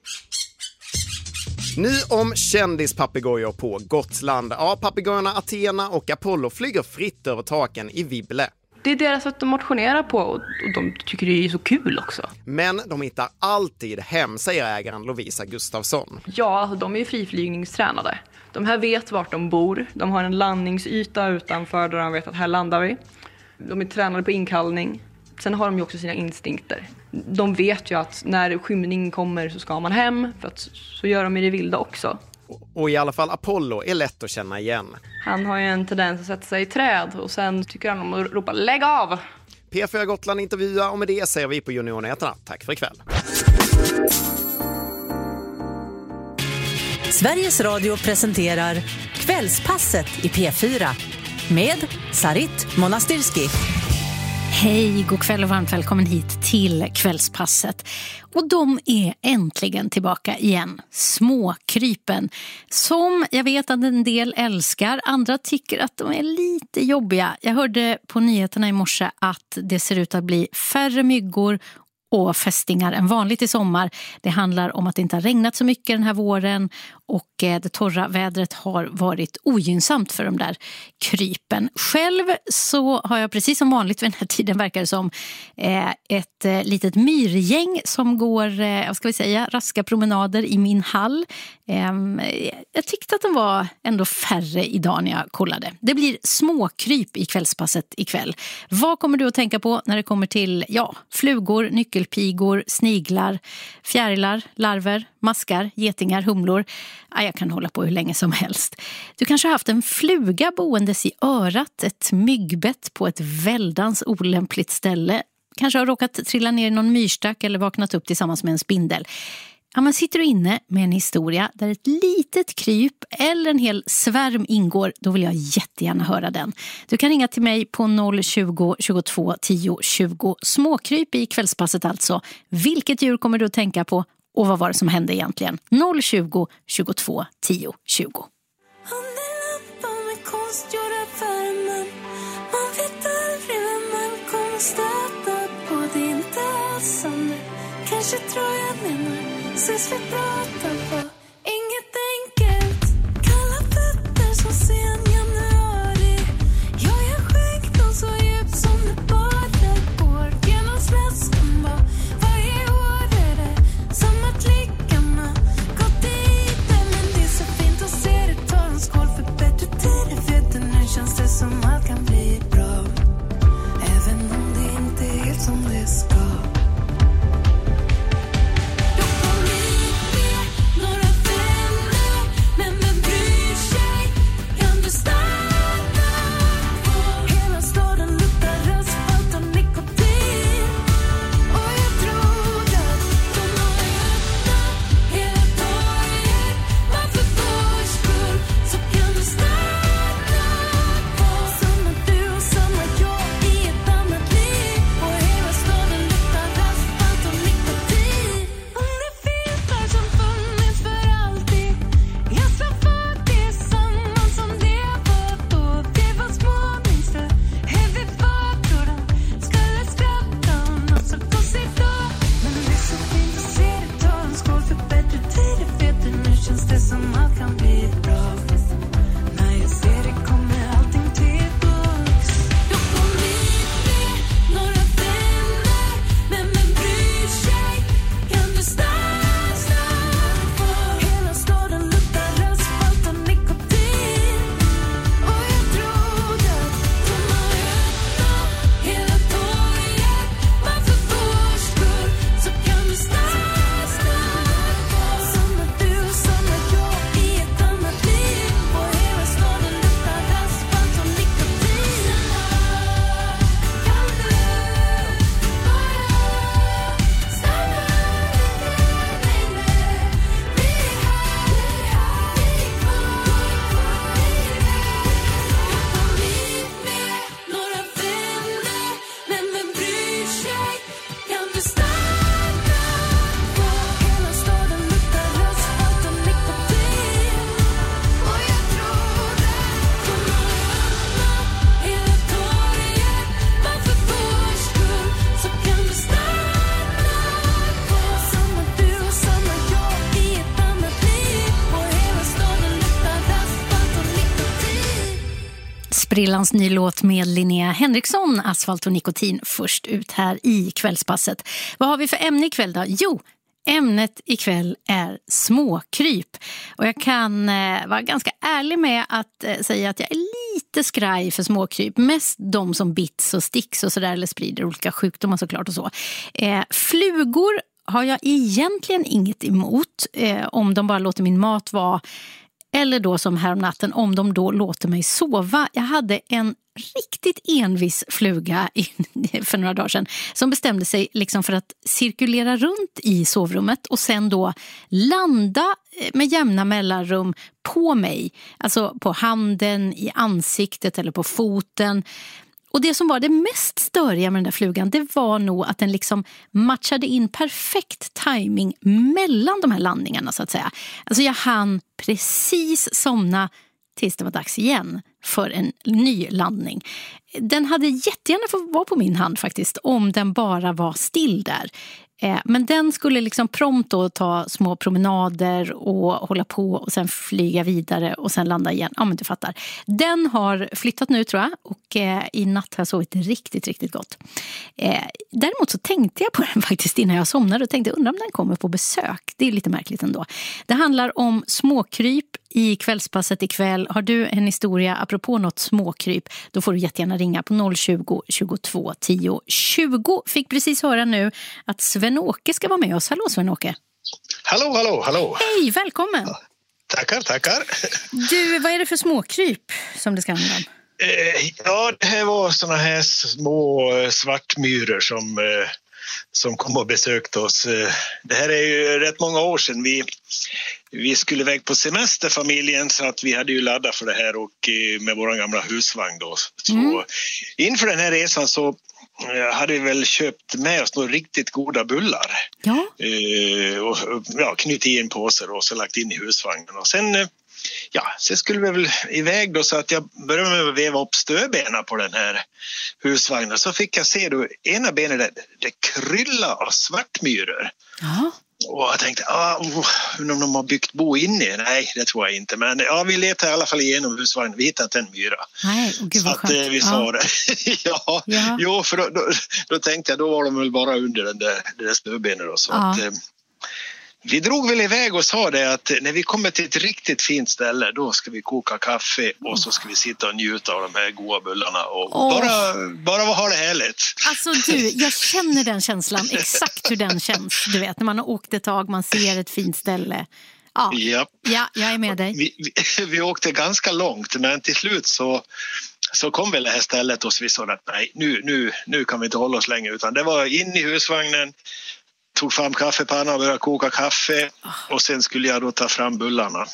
Nu om kändispapegojor på Gotland. Ja, papegojorna Athena och Apollo flyger fritt över taken i Vibble. Det är deras sätt att motionera på och de tycker det är så kul också. Men de hittar alltid hem, säger ägaren Lovisa Gustafsson. Ja, de är ju friflygningstränade. De här vet vart de bor. De har en landningsyta utanför där de vet att här landar vi. De är tränade på inkallning. Sen har de ju också sina instinkter. De vet ju att när skymning kommer så ska man hem, för att så gör de i det vilda också. Och i alla fall Apollo är lätt att känna igen. Han har ju en tendens att sätta sig i träd och sen tycker han om att ropa lägg av. P4 Gotland intervjuar och med det säger vi på Juniornyheterna. Tack för ikväll. Sveriges Radio presenterar Kvällspasset i P4 med Sarit Monastirski. Hej, god kväll och varmt välkommen hit till Kvällspasset. Och de är äntligen tillbaka igen, småkrypen. Som jag vet att en del älskar, andra tycker att de är lite jobbiga. Jag hörde på nyheterna i morse att det ser ut att bli färre myggor och fästingar än vanligt i sommar. Det handlar om att det inte har regnat så mycket den här våren och det torra vädret har varit ogynnsamt för de där krypen. Själv så har jag precis som vanligt vid den här tiden verkar det som ett litet myrgäng som går, vad ska vi säga, raska promenader i min hall. Jag tyckte att de var ändå färre idag när jag kollade. Det blir småkryp i kvällspasset ikväll. Vad kommer du att tänka på när det kommer till flugor, nyckelpigor, sniglar, fjärilar, larver, maskar, getingar, humlor? Jag kan hålla på hur länge som helst. Du kanske har haft en fluga boendes i örat, ett myggbett på ett väldans olämpligt ställe. Kanske har råkat trilla ner i någon myrstack eller vaknat upp tillsammans med en spindel. Man sitter du inne med en historia där ett litet kryp eller en hel svärm ingår, då vill jag jättegärna höra den. Du kan ringa till mig på 020 22 10 20. Småkryp i kvällspasset alltså. Vilket djur kommer du att tänka på och vad var det som hände egentligen? 020 22 10 20. Kanske tror jag menar, ses vi pratar på inget enkelt. Kalla fötter som sen januari. Jag är skägg så djupt som det bara går. Genom släsken var varje år är det samma klickarna. Gått i det, men det är så fint att se det. Ta en skål för bättre tider. För nu känns det som allt kan bli bra. Även om det inte är helt som det ska. Hela staden luktar asfalt och nikotin. Och jag tror Sprillans ny låt med Linnea Henriksson, Asfalt och nikotin, först ut här i kvällspasset. Vad har vi för ämne ikväll då? Jo, ämnet ikväll är småkryp. Och jag kan vara ganska ärlig med att säga att jag är lite skraj för småkryp. Mest de som bits och sticks och sådär, eller sprider olika sjukdomar såklart och så. Flugor har jag egentligen inget emot om de bara låter min mat vara. Eller då som häromnatten, om de då låter mig sova. Jag hade en riktigt envis fluga för några dagar sedan som bestämde sig liksom för att cirkulera runt i sovrummet och sen då landa med jämna mellanrum på mig. Alltså på handen, i ansiktet eller på foten. Och det som var det mest störiga med den där flugan, det var nog att den liksom matchade in perfekt timing mellan de här landningarna så att säga. Alltså jag hann precis somna tills det var dags igen för en ny landning. Den hade jättegärna fått vara på min hand faktiskt, om den bara var still där. Men den skulle liksom prompt då ta små promenader och hålla på och sen flyga vidare och sen landa igen. Ja, men du fattar. Den har flyttat nu tror jag och i natt har jag sovit riktigt, riktigt gott. Däremot så tänkte jag på den faktiskt innan jag somnade och tänkte undra om den kommer på besök. Det är lite märkligt ändå. Det handlar om småkryp i kvällspasset ikväll. Har du en historia apropå något småkryp, då får du jättegärna ringa på 020 22 10 20. Fick precis höra nu att Sven-Åke ska vara med oss. Hallå Sven-Åke. Hallå. Hej, välkommen. Tackar. Du, vad är det för småkryp som det ska handla om? Ja, det här var såna här små svartmyror som kom och besökte oss. Det här är ju rätt många år sedan. Vi skulle iväg på semesterfamiljen så att vi hade ju laddat för det här och med vår gamla husvagn då. Så inför den här resan så hade vi väl köpt med oss några riktigt goda bullar. Ja. Och knutit i en påse och så lagt in i husvagnen. Och sen skulle vi väl iväg då så att jag började med att veva upp stödbenen på den här husvagnen. Så fick jag se då ena benet det krylla av svartmyror. Ja. Och jag tänkte, om de har byggt bo inne. Nej, det tror jag inte. Men vi letade i alla fall igenom husvagnen. Vi hittade en myra. Nej, gud vad skönt. Så att vi sa det. Jo, för då tänkte jag, då var de väl bara under det där stödbenet. Så att, vi drog väl iväg och sa det att när vi kommer till ett riktigt fint ställe, då ska vi koka kaffe och så ska vi sitta och njuta av de här goda bullarna och bara ha det härligt. Alltså du, jag känner den känslan, exakt hur den känns. Du vet, när man har åkt ett tag, man ser ett fint ställe. Ja, jag är med dig. Vi åkte ganska långt, men till slut så kom väl det här stället och så vi sa att nej, nu kan vi inte hålla oss längre, utan det var in i husvagnen. Tog fram kaffepannan och började koka kaffe och sen skulle jag då ta fram bullarna.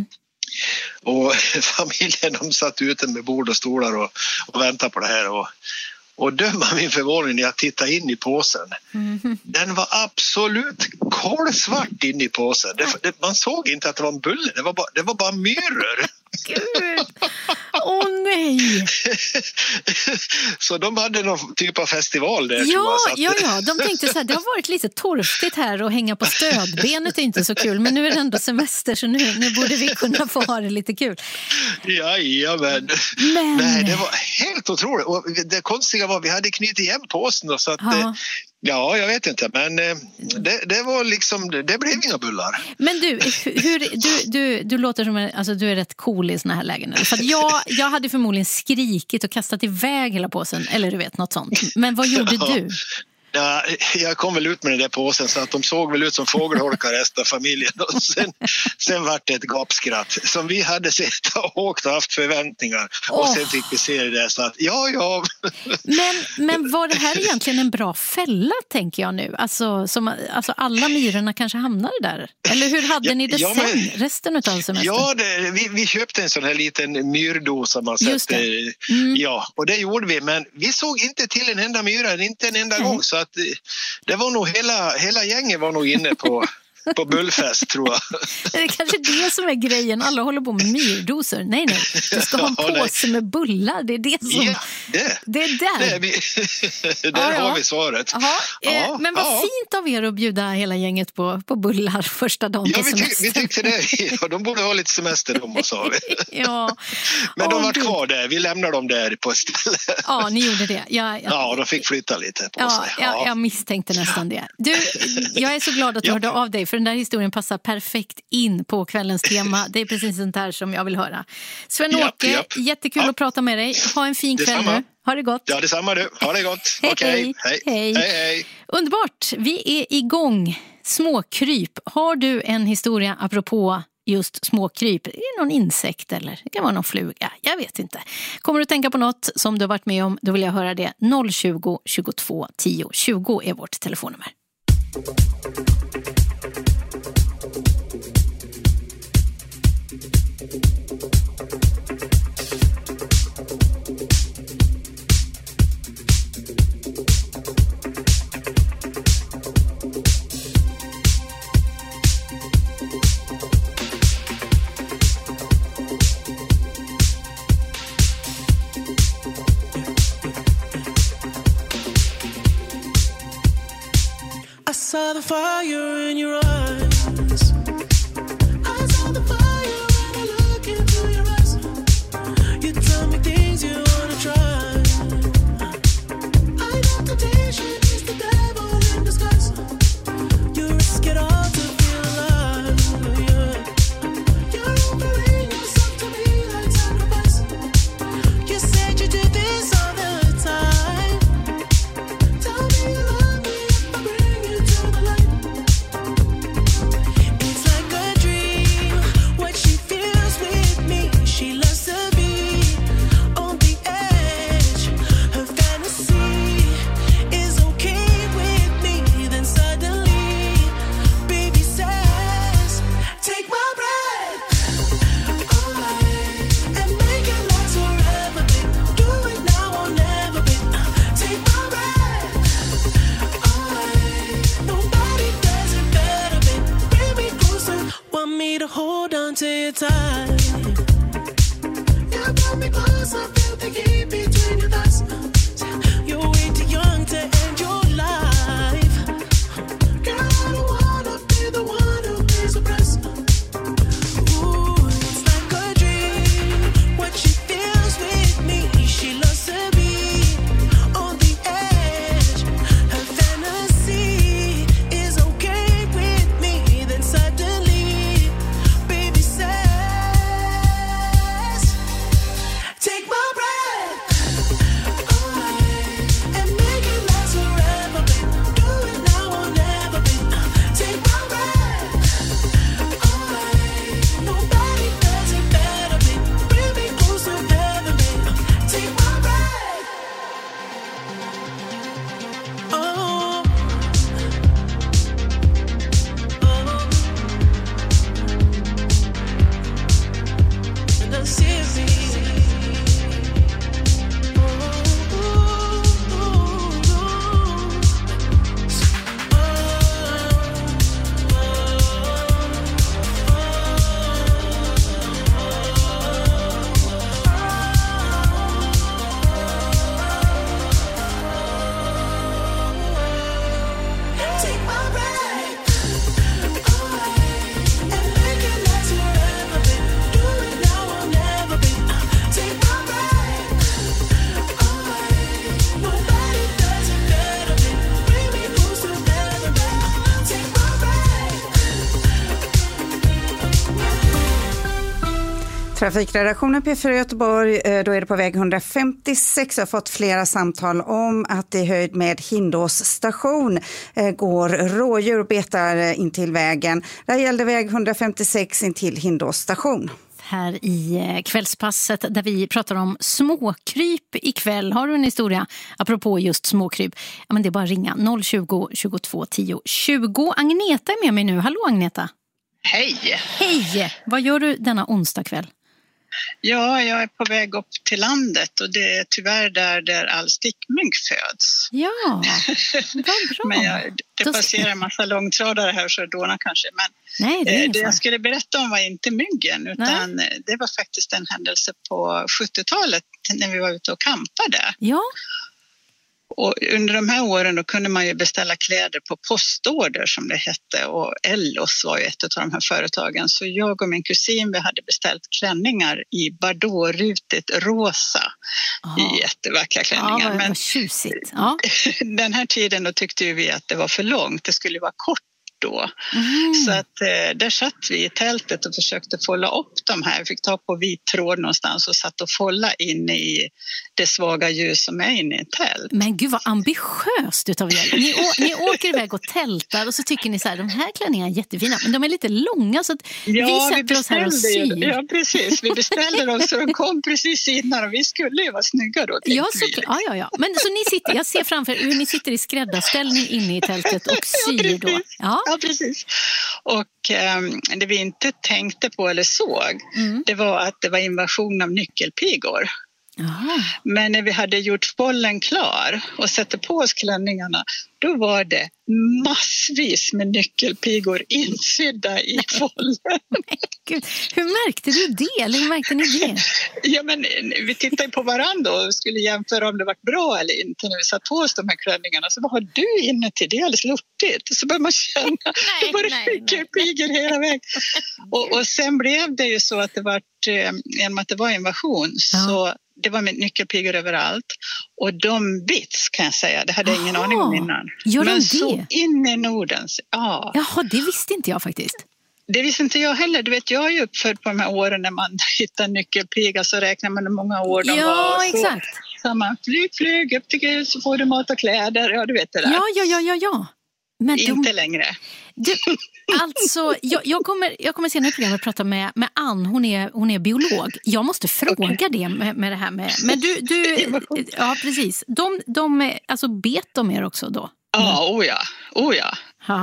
Och familjen de satt ute med bord och stolar och väntade på det här och döma min förvåning när jag tittade in i påsen. Den var absolut kolsvart in i påsen. Man såg inte att det var en bulle, det var bara myror. Gud. Åh nej. Så de hade någon typ av festival där. Ja, de tänkte så här, det har varit lite torftigt här och hänga på stödbenet är inte så kul, men nu är det ändå semester så nu borde vi kunna få ha det lite kul. Men nej, det var helt otroligt. Och det konstiga var att vi hade knutit igen påsen då, så att jag vet inte, men det var liksom, det blev inga bullar. Men du låter som alltså du är rätt cool i såna här lägen. För att jag hade förmodligen skrikit och kastat iväg hela påsen, eller du vet, något sånt. Men vad gjorde du? Ja, jag kom väl ut med den där påsen så att de såg väl ut som fågelholkar resten av familjen. Och sen var det ett gapskratt som vi hade sett och åkt och haft förväntningar. Och sen fick vi se det där så att Men var det här egentligen en bra fälla, tänker jag nu? Alltså alla myrorna kanske hamnade där. Eller hur hade ni det sen, resten av semestern? Ja, vi köpte en sån här liten myrdos som man sett. Ja, och det gjorde vi. Men vi såg inte till en enda myra, inte en enda gång. Så att det var nog hela gänget var nog inne på bullfest, tror jag. Det är kanske det som är grejen. Alla håller på med myrdoser. Nej. Du ska ha en påse med bullar. Det är det som Det är där. Där har vi svaret. Men vad fint av er att bjuda hela gänget på bullar första dagen på semester. Vi tyckte det. Ja, de borde ha lite semester de, sa vi. Ja. Men de var kvar där. Vi lämnade dem där på stället. Ja, ni gjorde det. Ja, de fick flytta lite på sig. Jag misstänkte nästan det. Du, jag är så glad att du hörde av dig, för den där historien passar perfekt in på kvällens tema. Det är precis sånt här som jag vill höra. Sven-Åke, jättekul att prata med dig. Ha en fin kväll nu. Ha det gott. Ja, detsamma du. Ha det gott. Hej. Hej. Underbart. Vi är igång. Småkryp. Har du en historia apropå just småkryp? Är det någon insekt eller det kan vara någon fluga? Jag vet inte. Kommer du tänka på något som du har varit med om? Då vill jag höra det. 020 22 10 20 är vårt telefonnummer. I saw the fire in your eyes. I saw the fire when I look into your eyes. You tell me things you wanna try. I know temptation is the devil in disguise. You risk it all to feel alive. Yeah. You're offering yourself to me like sacrifice. You said you do this all the time. Tell me you love me if I bring you to the light. It's like a dream, what she feels with me. She loves to be on the edge. Her fantasy is okay with me. Then suddenly, baby says, take my breath away and make it last forever, babe. Do it now or never, babe. Take my breath away. Nobody does it better, babe. Bring me closer. Want me to hold on to you tight. You brought me close. I feel the heat between your thighs. You're way too young to end your life. Girl, I don't wanna be the one who pays the price. Ooh, it's like a dream. What she feels with me, she loves to be on the edge. Her fantasy is okay with me. Then suddenly, baby says, take my breath away and make it last forever, babe. Do it now or never, babe. Take my breath away. Nobody does it better, babe. Bring me closer, heaven, babe. Take my breath. Oh. And I'm serious. Take my breath away and make it last forever, babe. Do it now or never, babe. Take my breath away. Nobody does it better, babe. Bring me closer, heaven, babe. Take my Trafikredaktionen P4 Göteborg, då är det på väg 156. Jag har fått flera samtal om att i höjd med Hindås station går rådjur och betar in till vägen. Där gällde väg 156 in till Hindås station. Här i kvällspasset där vi pratar om småkryp ikväll. Har du en historia apropå just småkryp? Ja, men det är bara att ringa 020 22 10 20. Agneta är med mig nu. Hallå Agneta. Hej! Hej! Vad gör du denna onsdag kväll? Ja, jag är på väg upp till landet och det är tyvärr där all stickmygg föds. Ja, vad bra. Men det passerar en massa långtradare här så dånar kanske. Men nej, det jag skulle berätta om var inte myggen utan det var faktiskt en händelse på 70-talet när vi var ute och campade. Ja. Och under de här åren då kunde man ju beställa kläder på postorder som det hette och Ellos var ju ett av de här företagen. Så jag och min kusin vi hade beställt klänningar i bardårutigt rosa i jättevackra klänningar. Ja, vad tjusigt. Ja. Den här tiden då tyckte ju vi att det var för långt, det skulle vara kort då. Så att där satt vi i tältet och försökte folla upp de här. Vi fick ta på vit tråd någonstans och satt och folla inne i det svaga ljus som är inne i ett tält. Men gud vad ambitiöst utav er. Ni åker iväg och tältar och så tycker ni så här, de här klänningarna är jättefina men de är lite långa så att vi sätter oss här och syr. Ja precis, vi beställde dem så de kom precis innan och vi skulle ju vara snygga då. Ja, ja. Men så ni sitter, jag ser framför hur ni sitter i skräddarställning inne i tältet och syr då. Ja, precis. Och det vi inte tänkte på eller såg, det var att det var invasion av nyckelpigor. Aha. Men när vi hade gjort bollen klar och satte på oss klänningarna, då var det massvis med nyckelpigor insydda i bollen. Gud, hur märkte du det? Eller hur märkte ni det? Ja, men vi tittade på varandra och skulle jämföra om det var bra eller inte när vi satt på oss de här klänningarna. Så vad har du inne till? Det är alldeles luttigt. Så började man känna det var nyckelpigor hela vägen. Och sen blev det ju så att det var, genom att det var invasion så det var med nyckelpigor överallt. Och de bits kan jag säga, det hade jag ingen aning om innan. Gör men de så det? in i Nordens, Jaha, det visste inte jag faktiskt. Det visste inte jag heller. Du vet, jag är ju uppfödd på de här åren när man hittar nyckelpiga så räknar man hur många år de var. Ja, exakt. Så man flyg upp till Gud så får du mat och kläder. Ja, du vet det där. Ja. Men inte längre. Du, alltså, jag kommer senare i programmet prata med Ann, hon är biolog. Jag måste fråga det med det här med. Men du ja precis. De alltså bet de er också då? Ja, oh ja.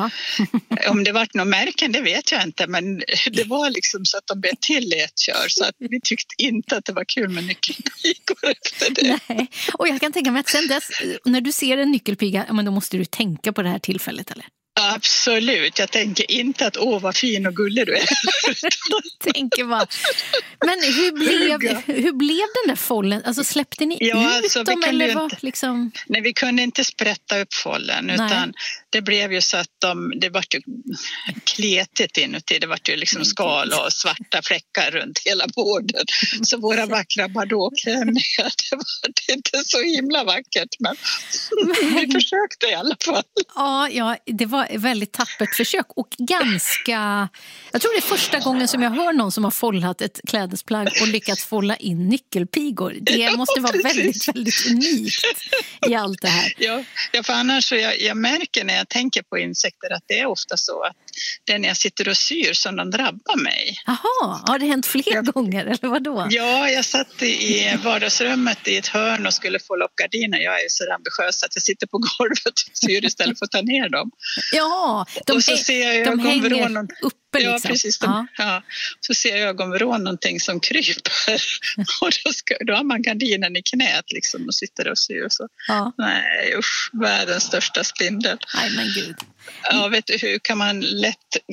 Om det varit någon märken, det vet jag inte, men det var liksom så att de bet till i ett kör så att vi tyckte inte att det var kul med nyckelpigor efter det. Nej, och jag kan tänka mig att sen dess, när du ser en nyckelpiga, men då måste du tänka på det här tillfället, eller? Absolut, jag tänker inte att vad fin och gullig du är. Tänker bara. Men hur blev den där follen? Alltså släppte ni ut dem eller vad liksom? Nej, vi kunde inte sprätta upp follen utan det blev ju så att det var ju kletigt inuti. Det var ju liksom skal och svarta fläckar runt hela borden. Så våra vackra bardåklänningar, det var inte så himla vackert men vi försökte i alla fall. Ja, det var ett väldigt tappert försök och ganska, jag tror det är första gången som jag hör någon som har follat ett klädesplagg och lyckats folla in nyckelpigor. Det måste vara väldigt, väldigt unikt i allt det här. Ja, för annars så jag märker när jag tänker på insekter att det är ofta så att det är när jag sitter och syr som de drabbar mig. Jaha, har det hänt fler gånger eller vad då? Ja, jag satt i vardagsrummet i ett hörn och skulle få upp gardiner. Jag är ju så ambitiös att jag sitter på golvet och syr istället för att ta ner dem. Ja, och så ser jag hänger uppe liksom. Ja, precis. Så ser jag ögonvrån någonting som kryper. Och då har man gardinen i knät liksom och sitter och syr. Så. Ja. Nej, usch, världens största spindel. Nej, men gud. Ja, vet du, hur kan man lätt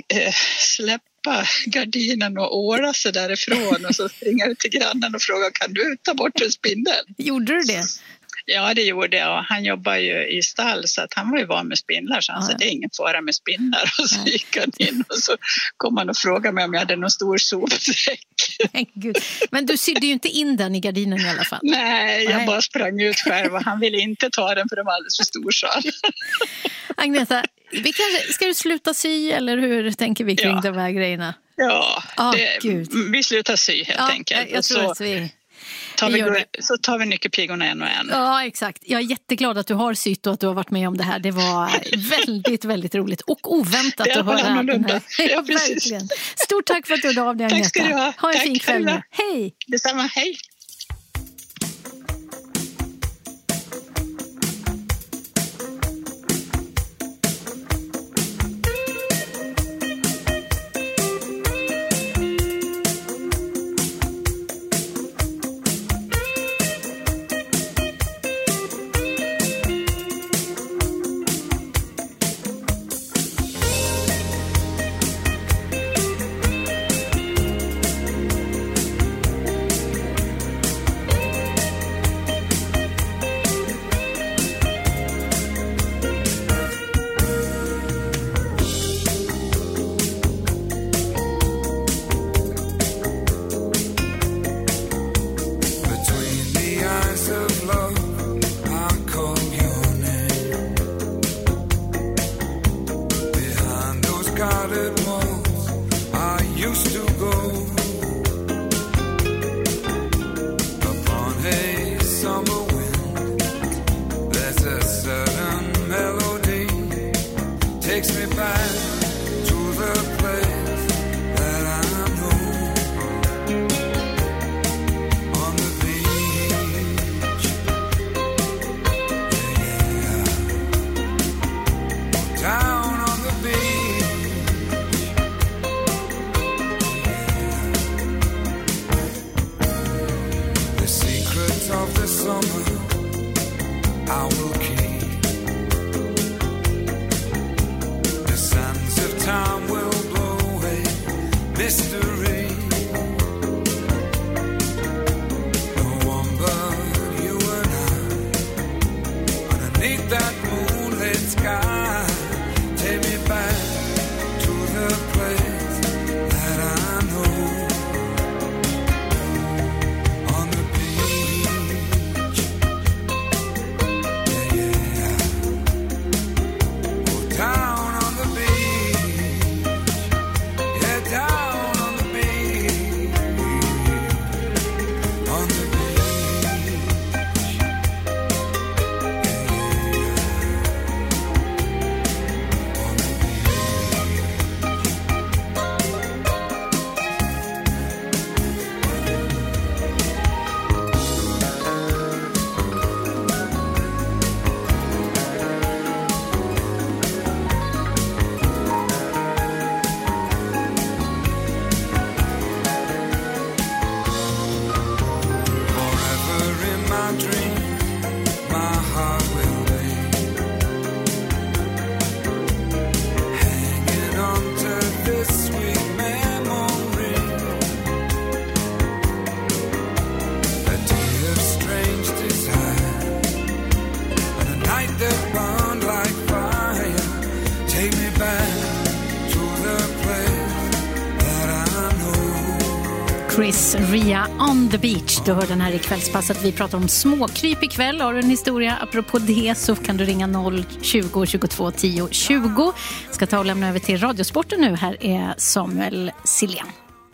släppa gardinen och åra sig därifrån och så springa ut till grannen och fråga, kan du ta bort en spindel? Gjorde du det? Ja, det gjorde jag. Han jobbar ju i stall så att han var ju van med spindlar. Så han sa, det är ingen fara med spindlar. Och så gick han in och så kom han och frågade mig om jag hade någon stor sopsäck. Men du sydde ju inte in den i gardinen i alla fall. Nej, jag bara sprang ut själv och han ville inte ta den för den var alldeles för stor. Agneta, ska du sluta sy eller hur tänker vi kring de här grejerna? Ja, vi slutar sy helt enkelt. Jag tror att vi... Så tar vi nyckelpigorna en och en. Ja, exakt. Jag är jätteglad att du har sytt och att du har varit med om det här. Det var väldigt, väldigt roligt och oväntat att höra. Ja, verkligen. Stort tack för att du hörde av dig, Agneta. Tack ska du ha. Ha en fin kväll nu. Hej! Detsamma, hej! summer I will keep. The sands of time will blow away mystery. No one but you and I underneath that moonlit sky. Take me back to the place that I know. On the beach, yeah, yeah. Oh, down on the beach, yeah, down on the beach, on the beach, yeah, yeah. On the forever in my dream, my heart will be hanging on to this sweet memory. A day of strange desire, and a night that burned like fire. Take me back to the place that I know. Chris Ria on the beach. Du hör den här i Kvällspasset. Vi pratar om småkryp ikväll. Har du en historia apropå det så kan du ringa 020 22 10 20. Ska ta och lämna över till Radiosporten nu. Här är Samuel Silén.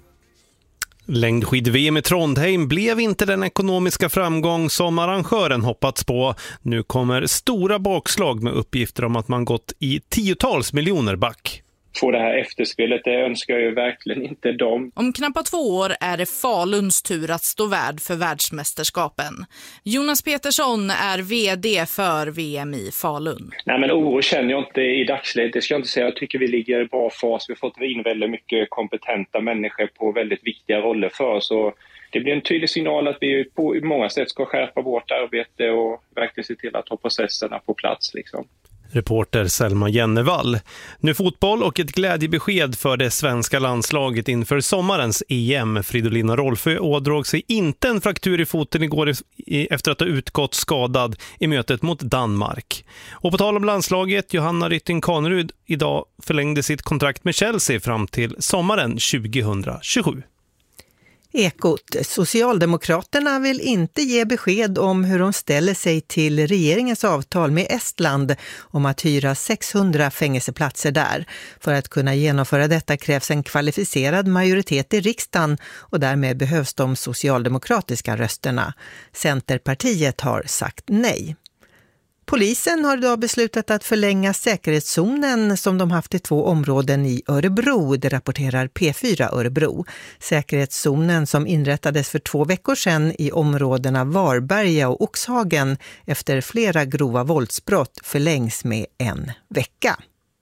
Längdskid-VM i Trondheim blev inte den ekonomiska framgång som arrangören hoppats på. Nu kommer stora bakslag med uppgifter om att man gått i tiotals miljoner back. Få det här efterspelet, det önskar jag ju verkligen inte dem. Om knappt 2 år är det Faluns tur att stå värd för världsmästerskapen. Jonas Petersson är vd för VM i Falun. Nej, men oro känner jag inte i dagsläget, det ska jag inte säga. Jag tycker vi ligger i bra fas. Vi har fått in väldigt mycket kompetenta människor på väldigt viktiga roller för oss. Och det blir en tydlig signal att vi på många sätt ska skärpa vårt arbete och verkligen se till att ha processerna på plats liksom. Reporter Selma Jennevall. Nu fotboll och ett glädjebesked för det svenska landslaget inför sommarens EM. Fridolina Rolfö ådrog sig inte en fraktur i foten igår efter att ha utgått skadad i mötet mot Danmark. Och på tal om landslaget, Johanna Rytting-Kanerud idag förlängde sitt kontrakt med Chelsea fram till sommaren 2027. Ekot. Socialdemokraterna vill inte ge besked om hur de ställer sig till regeringens avtal med Estland om att hyra 600 fängelseplatser där. För att kunna genomföra detta krävs en kvalificerad majoritet i riksdagen och därmed behövs de socialdemokratiska rösterna. Centerpartiet har sagt nej. Polisen har idag beslutat att förlänga säkerhetszonen som de haft i 2 områden i Örebro, det rapporterar P4 Örebro. Säkerhetszonen som inrättades för 2 veckor sedan i områdena Varberga och Oxhagen efter flera grova våldsbrott förlängs med 1 vecka.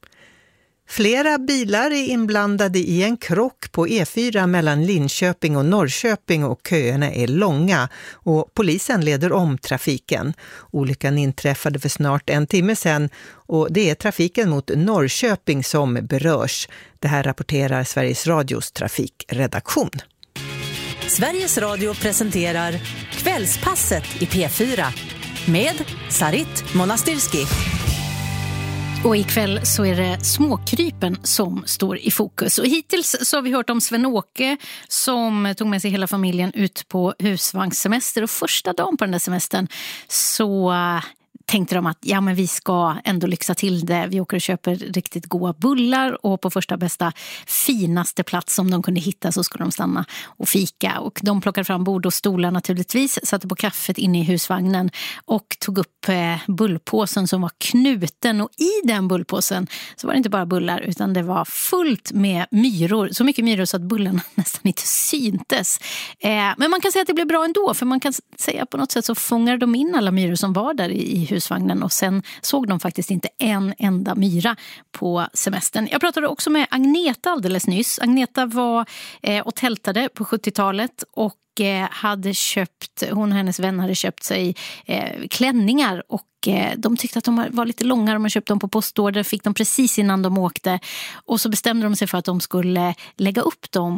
Flera bilar är inblandade i en krock på E4 mellan Linköping och Norrköping och köerna är långa och polisen leder om trafiken. Olyckan inträffade för snart 1 timme sedan och det är trafiken mot Norrköping som berörs. Det här rapporterar Sveriges Radios trafikredaktion. Sveriges Radio presenterar Kvällspasset i P4 med Sarit Monastirski. Och ikväll så är det småkrypen som står i fokus. Och hittills så har vi hört om Sven-Åke som tog med sig hela familjen ut på husvagnssemester. Och första dagen på den där semestern så tänkte de att ja, men vi ska ändå lyxa till det. Vi åker och köper riktigt goda bullar och på första bästa finaste plats som de kunde hitta så skulle de stanna och fika. Och de plockade fram bord och stolar naturligtvis, satte på kaffet inne i husvagnen och tog upp bullpåsen som var knuten. Och i den bullpåsen så var det inte bara bullar utan det var fullt med myror. Så mycket myror så att bullarna nästan inte syntes. Men man kan säga att det blev bra ändå, för man kan säga på något sätt så fångade de in alla myror som var där i huset husvagnen och sen såg de faktiskt inte en enda myra på semestern. Jag pratade också med Agneta alldeles nyss. Agneta var och tältade på 70-talet och hon och hennes vän hade köpt sig klänningar och de tyckte att de var lite långa. De köpte dem på postorder, fick dem precis innan de åkte och så bestämde de sig för att de skulle lägga upp dem